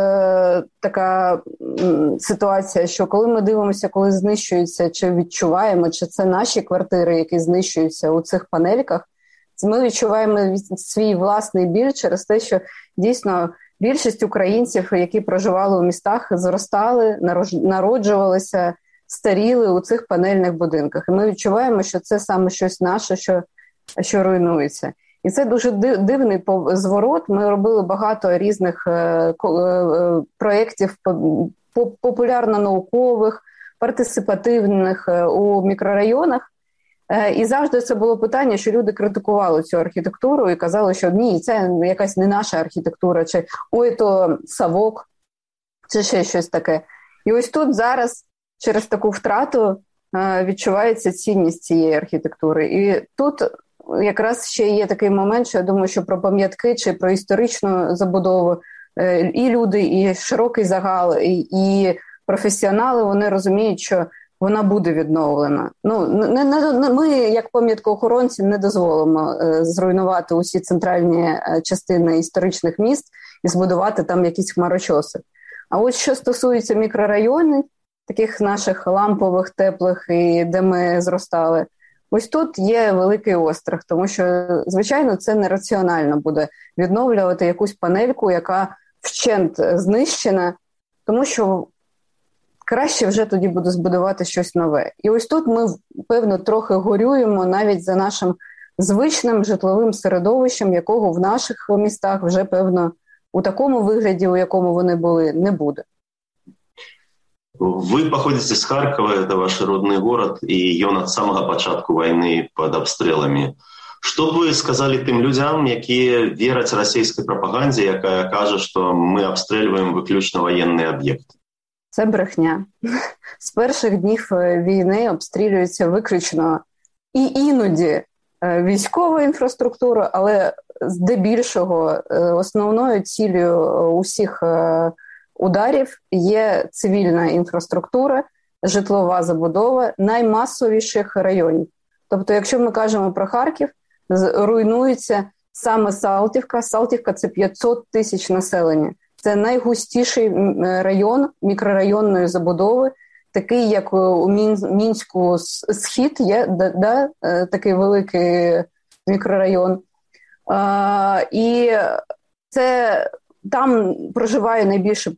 така ситуація, що коли ми дивимося, коли знищуються, чи відчуваємо, чи це наші квартири, які знищуються у цих панельках, ми відчуваємо свій власний біль через те, що дійсно більшість українців, які проживали у містах, зростали, народжувалися, старіли у цих панельних будинках. І ми відчуваємо, що це саме щось наше, що руйнується. І це дуже дивний зворот. Ми робили багато різних проєктів популярно-наукових, партисипативних у мікрорайонах. І завжди це було питання, що люди критикували цю архітектуру і казали, що ні, це якась не наша архітектура, чи ой, то совок, чи ще щось таке. І ось тут зараз через таку втрату відчувається цінність цієї архітектури. І тут якраз ще є такий момент, що я думаю, що про пам'ятки чи про історичну забудову і люди, і широкий загал, і професіонали, вони розуміють, що вона буде відновлена. Ну, ми, як пам'яткоохоронці, не дозволимо зруйнувати усі центральні частини історичних міст і збудувати там якісь хмарочоси. А от що стосується мікрорайонів, таких наших лампових, теплих, і де ми зростали, ось тут є великий острах, тому що, звичайно, це нераціонально буде відновлювати якусь панельку, яка вщент знищена, тому що краще вже тоді буде збудувати щось нове. І ось тут ми, певно, трохи горюємо навіть за нашим звичним житловим середовищем, якого в наших містах вже, певно, у такому вигляді, у якому вони були, не буде. Вы походите с Харькова, это ваш родной город, и ён от самого початку войны под обстрелами. Что б вы сказали тым людям, які вераць расійскай прапагандзе, якая кажа, што мы обстрелюємо виключно воєнні об'єкти? Це брехня. З перших днів війни обстрілюється виключно і іноді військова інфраструктура, але здебільшого основною ціллю усіх ударів є цивільна інфраструктура, житлова забудова наймасовіших районів. Тобто, якщо ми кажемо про Харків, руйнується саме Салтівка. Салтівка – це 500 тисяч населення. Це найгустіший район мікрорайонної забудови, такий, як у Мінську Схід, є такий великий мікрорайон. І це там проживає найбільша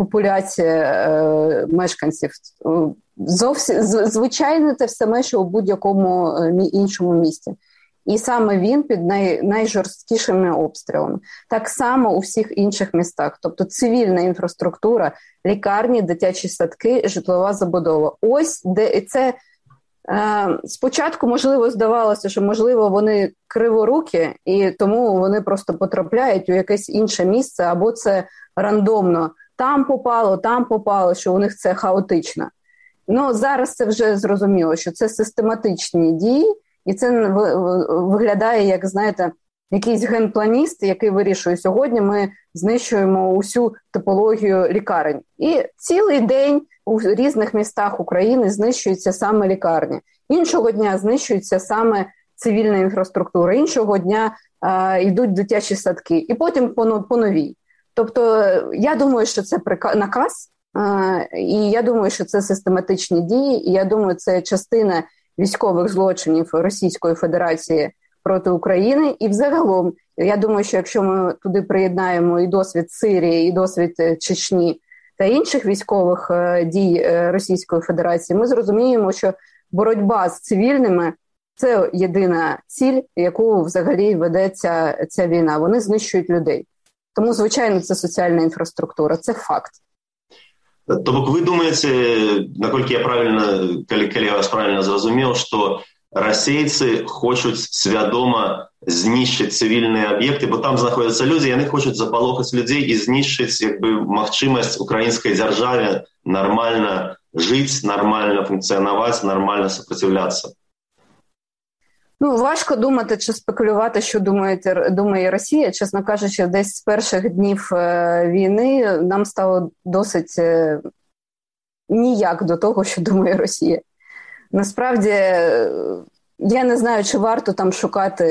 популяція мешканців. Зовсім звичайно, це все менше у будь-якому іншому місті. І саме він під найжорсткішими обстрілами. Так само у всіх інших містах. Тобто цивільна інфраструктура, лікарні, дитячі садки, житлова забудова. Ось де це спочатку, можливо, здавалося, що, можливо, вони криворукі, і тому вони просто потрапляють у якесь інше місце, або це рандомно. Там попало, що у них це хаотично. Ну, зараз це вже зрозуміло, що це систематичні дії, і це виглядає, як, знаєте, якийсь генпланіст, який вирішує, сьогодні ми знищуємо усю типологію лікарень. І цілий день у різних містах України знищуються саме лікарні. Іншого дня знищується саме цивільна інфраструктура, іншого дня йдуть дитячі садки, і потім по новій. Тобто, я думаю, що це наказ, і я думаю, що це систематичні дії, і я думаю, це частина військових злочинів Російської Федерації проти України. І взагалом, я думаю, що якщо ми туди приєднаємо і досвід Сирії, і досвід Чечні та інших військових дій Російської Федерації, ми зрозуміємо, що боротьба з цивільними – це єдина ціль, яку взагалі ведеться ця війна. Вони знищують людей. Тому, звичайно, це соціальна інфраструктура, це факт. Тобто ви думаєте, наколькі я коли я вас правильно зрозумів, що російці хочуть свідомо знищити цивільні об'єкти, бо там знаходяться люди, і вони хочуть заполохати людей і знищити можливість української держави нормально жити, нормально функціонувати, нормально сопротивлятися? Ну, важко думати чи спекулювати, що думає Росія. Чесно кажучи, десь з перших днів війни нам стало досить ніяк до того, що думає Росія. Насправді, я не знаю, чи варто там шукати,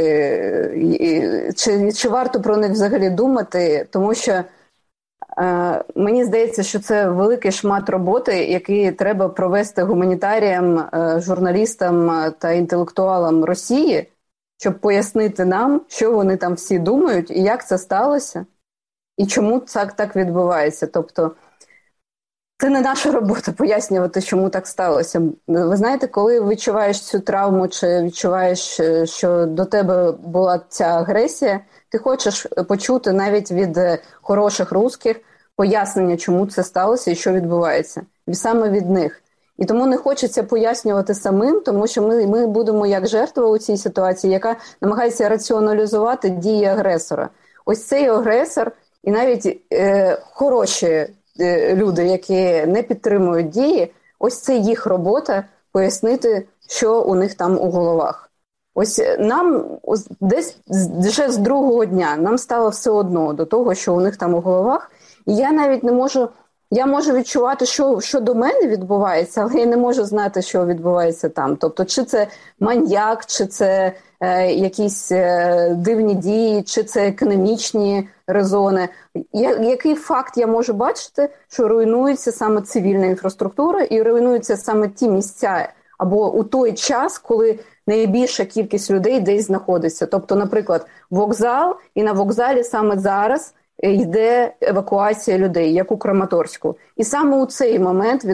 чи варто про них взагалі думати, тому що мені здається, що це великий шмат роботи, який треба провести гуманітаріям, журналістам та інтелектуалам Росії, щоб пояснити нам, що вони там всі думають, і як це сталося, і чому так відбувається. Тобто, це не наша робота пояснювати, чому так сталося. Ви знаєте, коли відчуваєш цю травму, чи відчуваєш, що до тебе була ця агресія, ти хочеш почути навіть від хороших русських пояснення, чому це сталося і що відбувається. І саме від них. І тому не хочеться пояснювати самим, тому що ми будемо як жертва у цій ситуації, яка намагається раціоналізувати дії агресора. Ось цей агресор і навіть хороші люди, які не підтримують дії, ось це їх робота пояснити, що у них там у головах. Ось нам десь вже з другого дня нам стало все одно до того, що у них там у головах. І я навіть не можу, я можу відчувати, що до мене відбувається, але я не можу знати, що відбувається там. Тобто, чи це маньяк, чи це якісь дивні дії, чи це економічні резони. Який факт я можу бачити, що руйнується саме цивільна інфраструктура і руйнуються саме ті місця, або у той час, коли найбільша кількість людей десь знаходиться. Тобто, наприклад, вокзал, і на вокзалі саме зараз йде евакуація людей, як у Краматорську. І саме у цей момент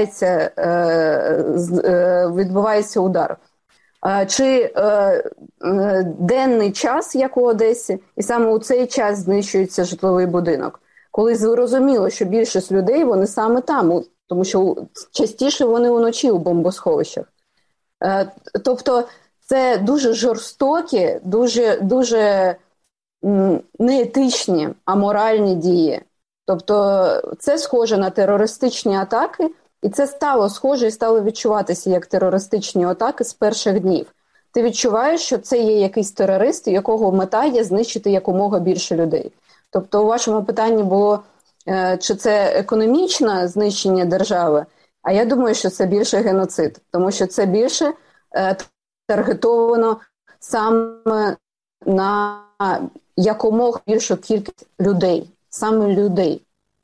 відбувається удар. Чи денний час, як у Одесі, і саме у цей час знищується житловий будинок. Коли зрозуміло, що більшість людей, вони саме там, тому що частіше вони уночі у бомбосховищах. Тобто це дуже жорстокі, дуже неетичні, аморальні дії. Тобто це схоже на терористичні атаки, і це стало схоже і стало відчуватися як терористичні атаки з перших днів. Ти відчуваєш, що це є якийсь терорист, якого мета є знищити якомога більше людей. Тобто у вашому питанні було, чи це економічне знищення держави. А я думаю, що це більше геноцид, тому що це більше таргетовано саме на якомога більшу кількість людей, саме людей.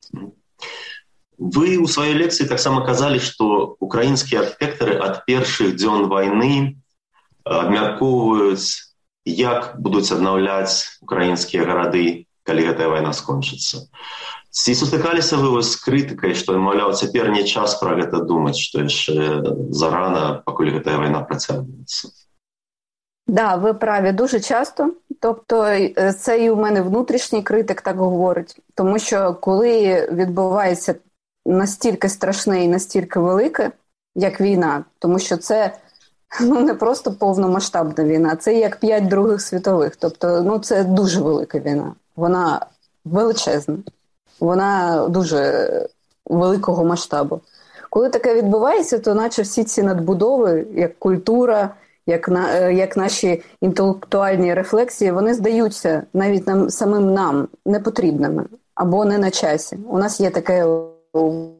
Вы у своей лекции так само казали, что украинские архитекторы от первых дзён войны обмярковывают, як будут обновлять украинские города, когда эта война скончится. Ці сустыкаліся вы с критикой, что, мовляв, теперь не час про это думать, что еще зарано, покуль эта война протягивается. Да, ви праві, дуже часто. Тобто це і у мене внутрішній критик так говорить. Тому що коли відбувається настільки страшне і настільки велике, як війна, тому що це не просто повномасштабна війна, це як 5 других світових. Тобто, це дуже велика війна. Вона величезна. Вона дуже великого масштабу. Коли таке відбувається, то наче всі ці надбудови, як культура, як наші інтелектуальні рефлексії, вони здаються навіть самим нам непотрібними або не на часі. У нас є таке в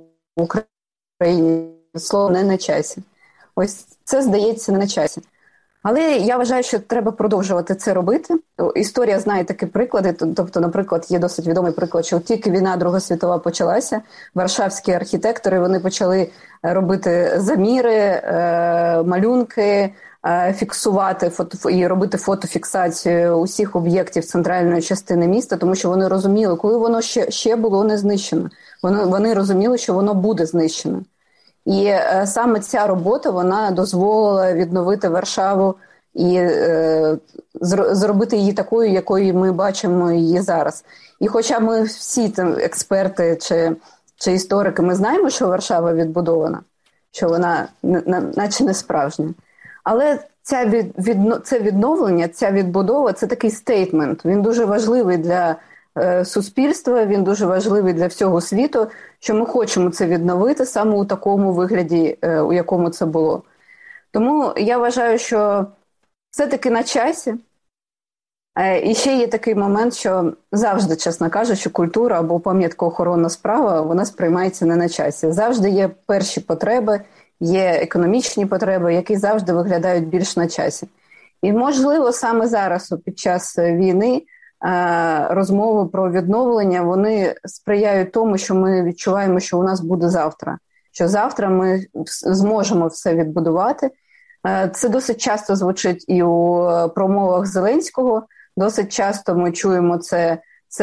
Україні слово «не на часі». Ось це здається не на часі. Але я вважаю, що треба продовжувати це робити. Історія знає такі приклади. Тобто, наприклад, є досить відомий приклад, що тільки війна Друга світова почалася, варшавські архітектори, вони почали робити заміри, малюнки, фіксувати і робити фотофіксацію усіх об'єктів центральної частини міста, тому що вони розуміли, коли воно ще було не знищено. Вони розуміли, що воно буде знищено. І саме ця робота, вона дозволила відновити Варшаву і зробити її такою, якою ми бачимо її зараз. І хоча ми всі там експерти чи історики, ми знаємо, що Варшава відбудована, що вона наче не справжня. Але це відновлення, ця відбудова – це такий стейтмент. Він дуже важливий для суспільства, він дуже важливий для всього світу, що ми хочемо це відновити саме у такому вигляді, у якому це було. Тому я вважаю, що все-таки на часі. І ще є такий момент, що завжди, чесно кажучи, культура або пам'яткоохоронна справа, вона сприймається не на часі. Завжди є перші потреби, є економічні потреби, які завжди виглядають більш на часі. І, можливо, саме зараз, під час війни, розмови про відновлення, вони сприяють тому, що ми відчуваємо, що у нас буде завтра. Що завтра ми зможемо все відбудувати. Це досить часто звучить і у промовах Зеленського, досить часто ми чуємо це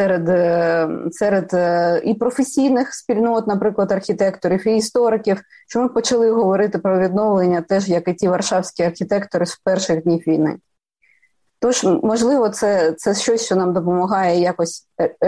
серед і професійних спільнот, наприклад, архітекторів, і істориків, що ми почали говорити про відновлення, теж як і ті варшавські архітектори з перших днів війни. Тож, можливо, це щось, що нам допомагає якось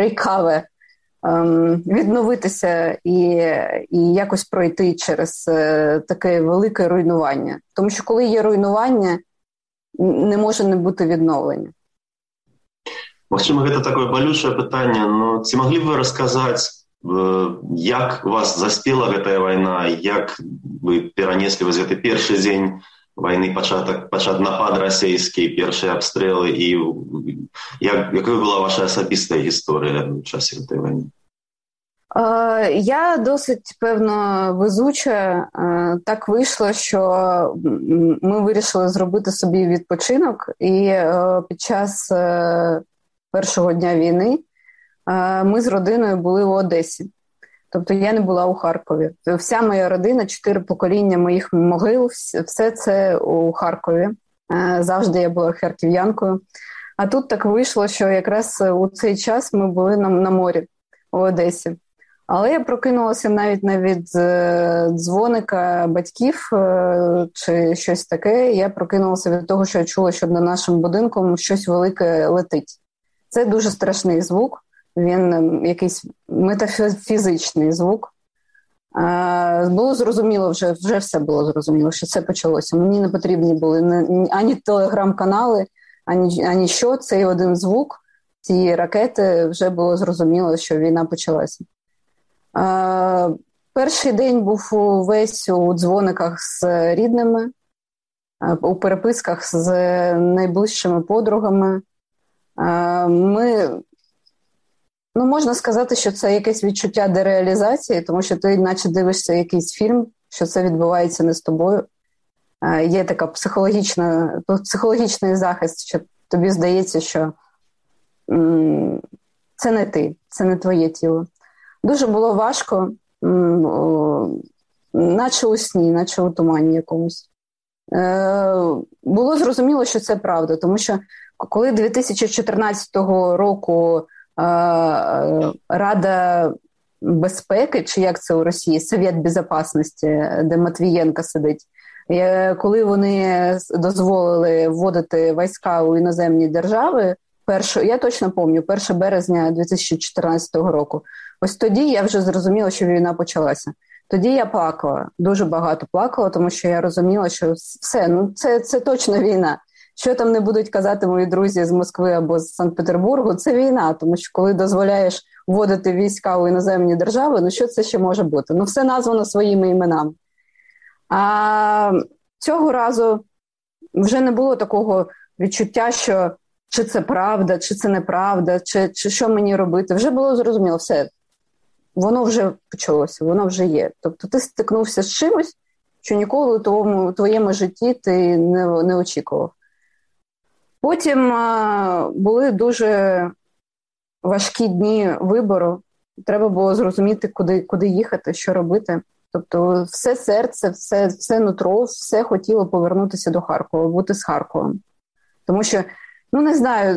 відновитися і якось пройти через таке велике руйнування. Тому що коли є руйнування, не може не бути відновлення. Магчыма, гэта такое балючае пытанне, но ці маглі б вы расказаць, як вас заспела гэтая вайна, як вы перанеслі вось гэты першы дзень вайны, пачат напад расійскі, першыя абстрэлы, і якая была ваша асабістая гісторыя ў часе гэтай вайны? Я досить, певно, везуча. Так вийшло, що ми вирішили зробити собі відпочинок, і під час першого дня війни ми з родиною були в Одесі. Тобто я не була у Харкові. Вся моя родина, 4 покоління моїх могил, все це у Харкові. Завжди я була харків'янкою. А тут так вийшло, що якраз у цей час ми були на морі у Одесі. Але я прокинулася навіть не від дзвоника батьків чи щось таке. Я прокинулася від того, що я чула, що над нашим будинком щось велике летить. Це дуже страшний звук. Він якийсь метафізичний звук. Було зрозуміло, вже все було зрозуміло, що це почалося. Мені не потрібні були ані телеграм-канали, ані що. Цей один звук, ці ракети, вже було зрозуміло, що війна почалася. Перший день був увесь у дзвониках з рідними, у переписках з найближчими подругами. Ми можна сказати, що це якесь відчуття дереалізації, тому що ти наче дивишся якийсь фільм, що це відбувається не з тобою. Є така психологічний захист, що тобі здається, що це не ти, це не твоє тіло. Дуже було важко, наче у сні, наче у тумані якомусь. Було зрозуміло, що це правда, тому що коли 2014 року Рада безпеки, чи як це у Росії, Совет Безопасності, де Матвієнко сидить, коли вони дозволили вводити війська у іноземні держави, я точно пам'ятаю, 1 березня 2014 року, ось тоді я вже зрозуміла, що війна почалася. Тоді я плакала, дуже багато плакала, тому що я розуміла, що все, це точно війна. Що там не будуть казати мої друзі з Москви або з Санкт-Петербургу, це війна, тому що коли дозволяєш вводити війська у іноземні держави, що це ще може бути? Все названо своїми іменами. А цього разу вже не було такого відчуття, що чи це правда, чи це неправда, чи що мені робити. Вже було зрозуміло, все, воно вже почалося, воно вже є. Тобто ти стикнувся з чимось, що ніколи у твоєму житті ти не очікував. Потім були дуже важкі дні вибору. Треба було зрозуміти, куди їхати, що робити. Це серце, все нутро, все хотіло повернутися до Харкова, бути з Харковом. Тому що, не знаю,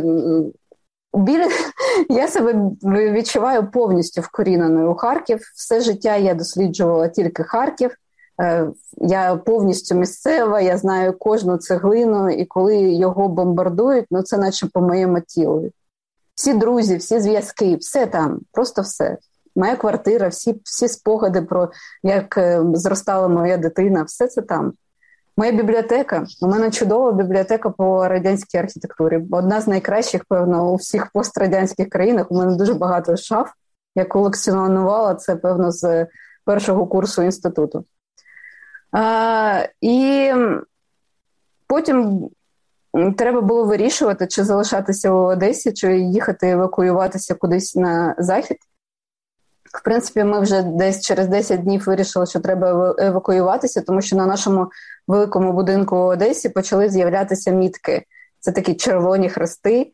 я себе відчуваю повністю вкоріненою у Харків. Все життя я досліджувала тільки Харків. Я повністю місцева, я знаю кожну цеглину, і коли його бомбардують, це наче по моєму тілу. Всі друзі, всі зв'язки, все там, просто все. Моя квартира, всі спогади про як зростала моя дитина, все це там. Моя бібліотека, у мене чудова бібліотека по радянській архітектурі. Одна з найкращих, певно, у всіх пострадянських країнах. У мене дуже багато шаф. Я колекціонувала це, певно, з першого курсу інституту. І потім треба було вирішувати, чи залишатися у Одесі, чи їхати евакуюватися кудись на захід. В принципі, ми вже десь через 10 днів вирішили, що треба евакуюватися, тому що на нашому великому будинку в Одесі почали з'являтися мітки. Це такі червоні хрести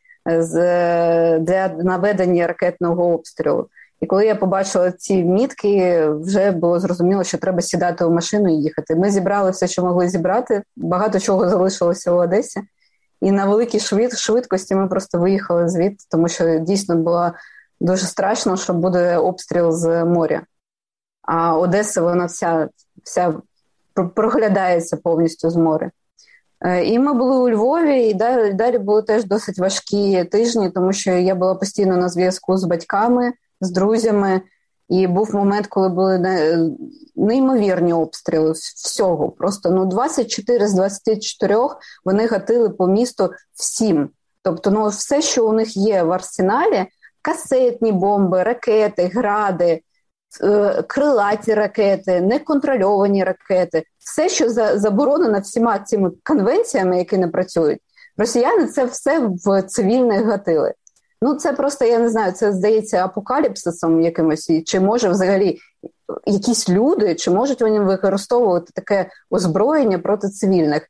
для наведення ракетного обстрілу. І коли я побачила ці мітки, вже було зрозуміло, що треба сідати у машину і їхати. Ми зібрали все, що могли зібрати, багато чого залишилося в Одесі. І на великій швидкості ми просто виїхали звідти, тому що дійсно було дуже страшно, що буде обстріл з моря. А Одеса, вона вся проглядається повністю з моря. І ми були у Львові, і далі були теж досить важкі тижні, тому що я була постійно на зв'язку з батьками, з друзями, і був момент, коли були неймовірні обстріли всього. Просто 24 з 24 вони гатили по місту всім. Тобто все, що у них є в арсеналі, касетні бомби, ракети, гради, крилаті ракети, неконтрольовані ракети. Все, що заборонено всіма цими конвенціями, які не працюють, росіяни це все в цивільних гатили. Це просто, я не знаю, це здається апокаліпсисом якимось, чи може взагалі якісь люди, чи можуть вони використовувати таке озброєння проти цивільних.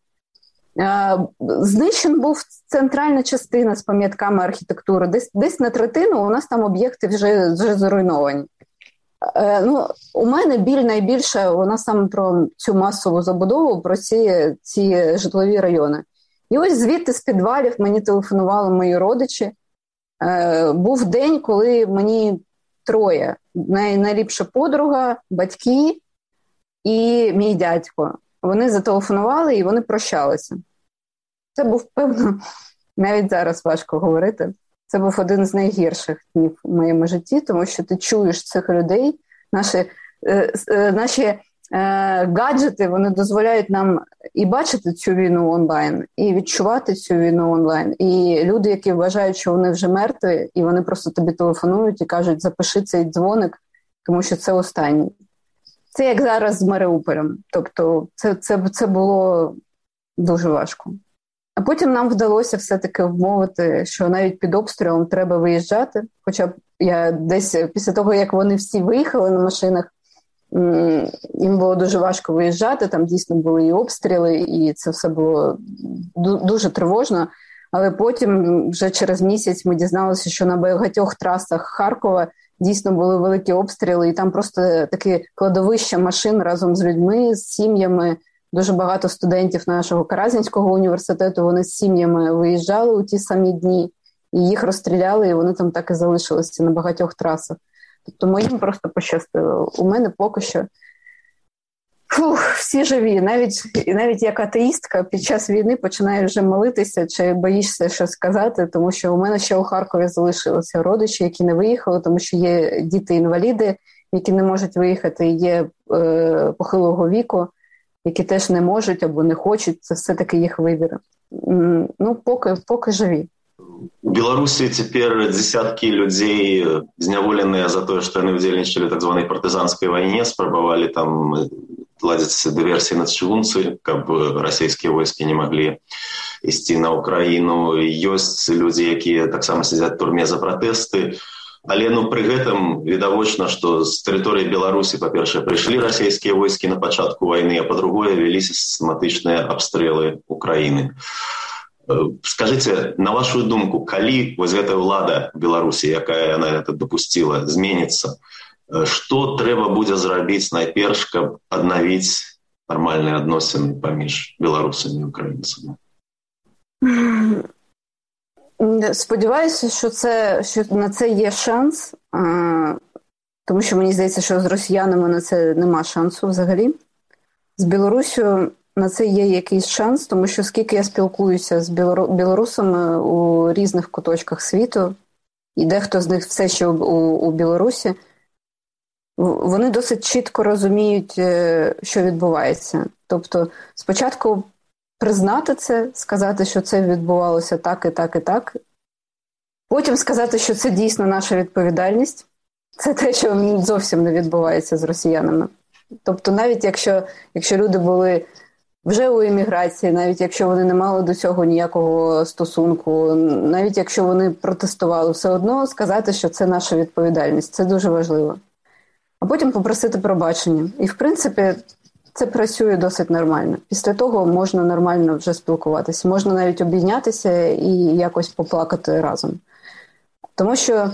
Знищен був центральна частина з пам'ятками архітектури. Десь на третину у нас там об'єкти вже зруйновані. У мене біль найбільше, вона саме про цю масову забудову, про ці житлові райони. І ось звідти з підвалів мені телефонували мої родичі. Був день, коли мені троє. Найліпша подруга, батьки і мій дядько. Вони зателефонували і вони прощалися. Це був, певно, навіть зараз важко говорити. Це був один з найгірших днів в моєму житті, тому що ти чуєш цих людей, наші гаджети, вони дозволяють нам і бачити цю війну онлайн, і відчувати цю війну онлайн. І люди, які вважають, що вони вже мертві, і вони просто тобі телефонують і кажуть, запиши цей дзвоник, тому що це останній. Це як зараз з Маріуполем. Тобто це було дуже важко. А потім нам вдалося все-таки вмовити, що навіть під обстрілом треба виїжджати. Хоча я десь після того, як вони всі виїхали на машинах, їм було дуже важко виїжджати, там дійсно були і обстріли, і це все було дуже тривожно. Але потім, вже через місяць, ми дізналися, що на багатьох трасах Харкова дійсно були великі обстріли, і там просто таке кладовище машин разом з людьми, з сім'ями. Дуже багато студентів нашого Каразінського університету, вони з сім'ями виїжджали у ті самі дні, і їх розстріляли, і вони там так і залишилися на багатьох трасах. Тобто моїм просто пощастило. У мене поки що всі живі. Навіть як атеїстка під час війни починаю вже молитися, чи боїшся щось сказати, тому що у мене ще у Харкові залишилися родичі, які не виїхали, тому що є діти-інваліди, які не можуть виїхати, є похилого віку, які теж не можуть або не хочуть, це все-таки їх вибір. Ну, поки живі. В Беларуси теперь десятки людей зняволенные за то, что они удзельничали в так званой партизанской войне, спробовали там ладить диверсии на Чыгунцы, как бы российские войски не могли идти на Украину. Есть люди, які так само сидят в турме за протесты. Але при гэтым відавочна, што з тэрыторыі Беларусі, па-першае, прыйшлі расійскія войскі на пачатку вайны, а па-другое, веліся сістэматычныя абстрэлы Украіны. Скажыце, на вашу думку, калі вось гэтая ўлада Беларусі, якая яна гэта дапусціла, зменіцца, што трэба будзе зрабіць найперш, каб аднавіць нармальныя адносіны паміж беларусамі і украінцамі? Сподіваюся, що на це є шанс, тому що мені здається, що з росіянами на це нема шансу взагалі. З Білоруссю на це є якийсь шанс, тому що скільки я спілкуюся з білорусами у різних куточках світу, і дехто з них все ще у Білорусі, вони досить чітко розуміють, що відбувається. Тобто спочатку признати це, сказати, що це відбувалося так і так і так. Потім сказати, що це дійсно наша відповідальність. Це те, що зовсім не відбувається з росіянами. Тобто навіть якщо люди були вже у еміграції, навіть якщо вони не мали до цього ніякого стосунку, навіть якщо вони протестували, все одно сказати, що це наша відповідальність. Це дуже важливо. А потім попросити пробачення. І, в принципі, це працює досить нормально. Після того можна нормально вже спілкуватися. Можна навіть обійнятися і якось поплакати разом. Тому що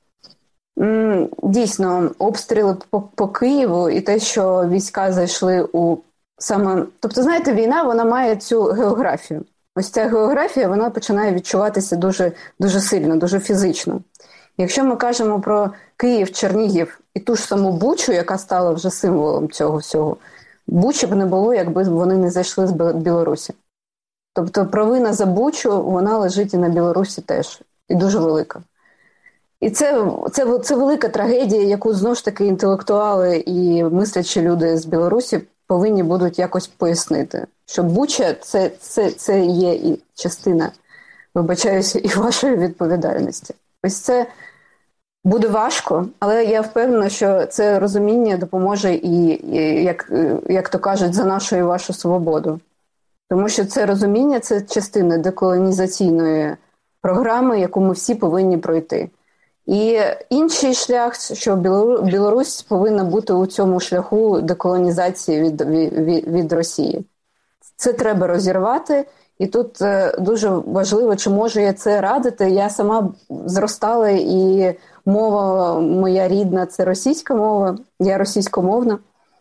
дійсно обстріли по Києву і те, що війська зайшли у саме... Тобто, знаєте, війна, вона має цю географію. Ось ця географія, вона починає відчуватися дуже, дуже сильно, дуже фізично. Якщо ми кажемо про Київ, Чернігів і ту ж саму Бучу, яка стала вже символом цього всього, Бучі б не було, якби вони не зайшли з Білорусі. Тобто провина за Бучу, вона лежить і на Білорусі теж. І дуже велика. І це велика трагедія, яку, знову ж таки, інтелектуали і мислячі люди з Білорусі повинні будуть якось пояснити. Що Буча – це є і частина, вибачаюся, і вашої відповідальності. Ось це буде важко, але я впевнена, що це розуміння допоможе і як то кажуть, за нашу і вашу свободу. Тому що це розуміння – це частина деколонізаційної програми, яку ми всі повинні пройти. І інший шлях, що Білорусь повинна бути у цьому шляху деколонізації від Росії. Це треба розірвати. І тут дуже важливо, чи можу я це радити. Я сама зростала, і мова моя рідна – це російська мова. Я російськомовна.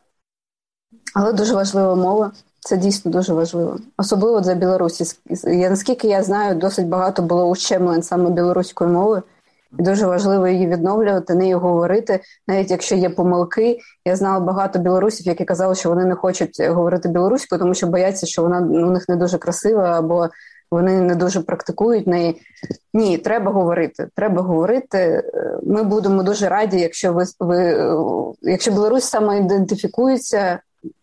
Але дуже важлива мова. Це дійсно дуже важливо. Особливо для Білорусі. Наскільки я знаю, досить багато було ущемлень саме білоруської мови. І дуже важливо її відновлювати, нею говорити, навіть якщо є помилки. Я знала багато білорусів, які казали, що вони не хочуть говорити білоруською, тому що бояться, що вона у них не дуже красива, або вони не дуже практикують неї. Ні, треба говорити. Треба говорити. Ми будемо дуже раді, якщо Білорусь самоідентифікується,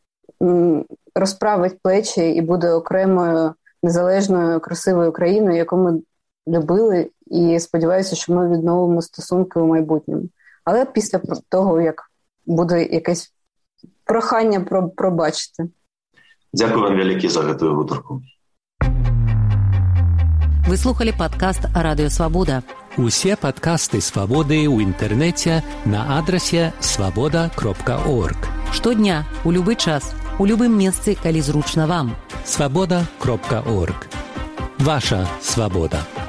розправить плечі і буде окремою, незалежною, красивою країною, яку ми любили, і сподіваюся, що ми відновимо стосунки у майбутньому. Але після того, як буде якесь прохання пробачити. Дякую вам велике за гэтую гутарку. Вы слухали падкаст «Радыё Свабода». Усе падкасты «Свабоды» ў інтэрнэце на адрасе свабода.орг. Штодня, у любы час, у любым месцы, калі зручна вам. Свабода.орг. Ваша свабода.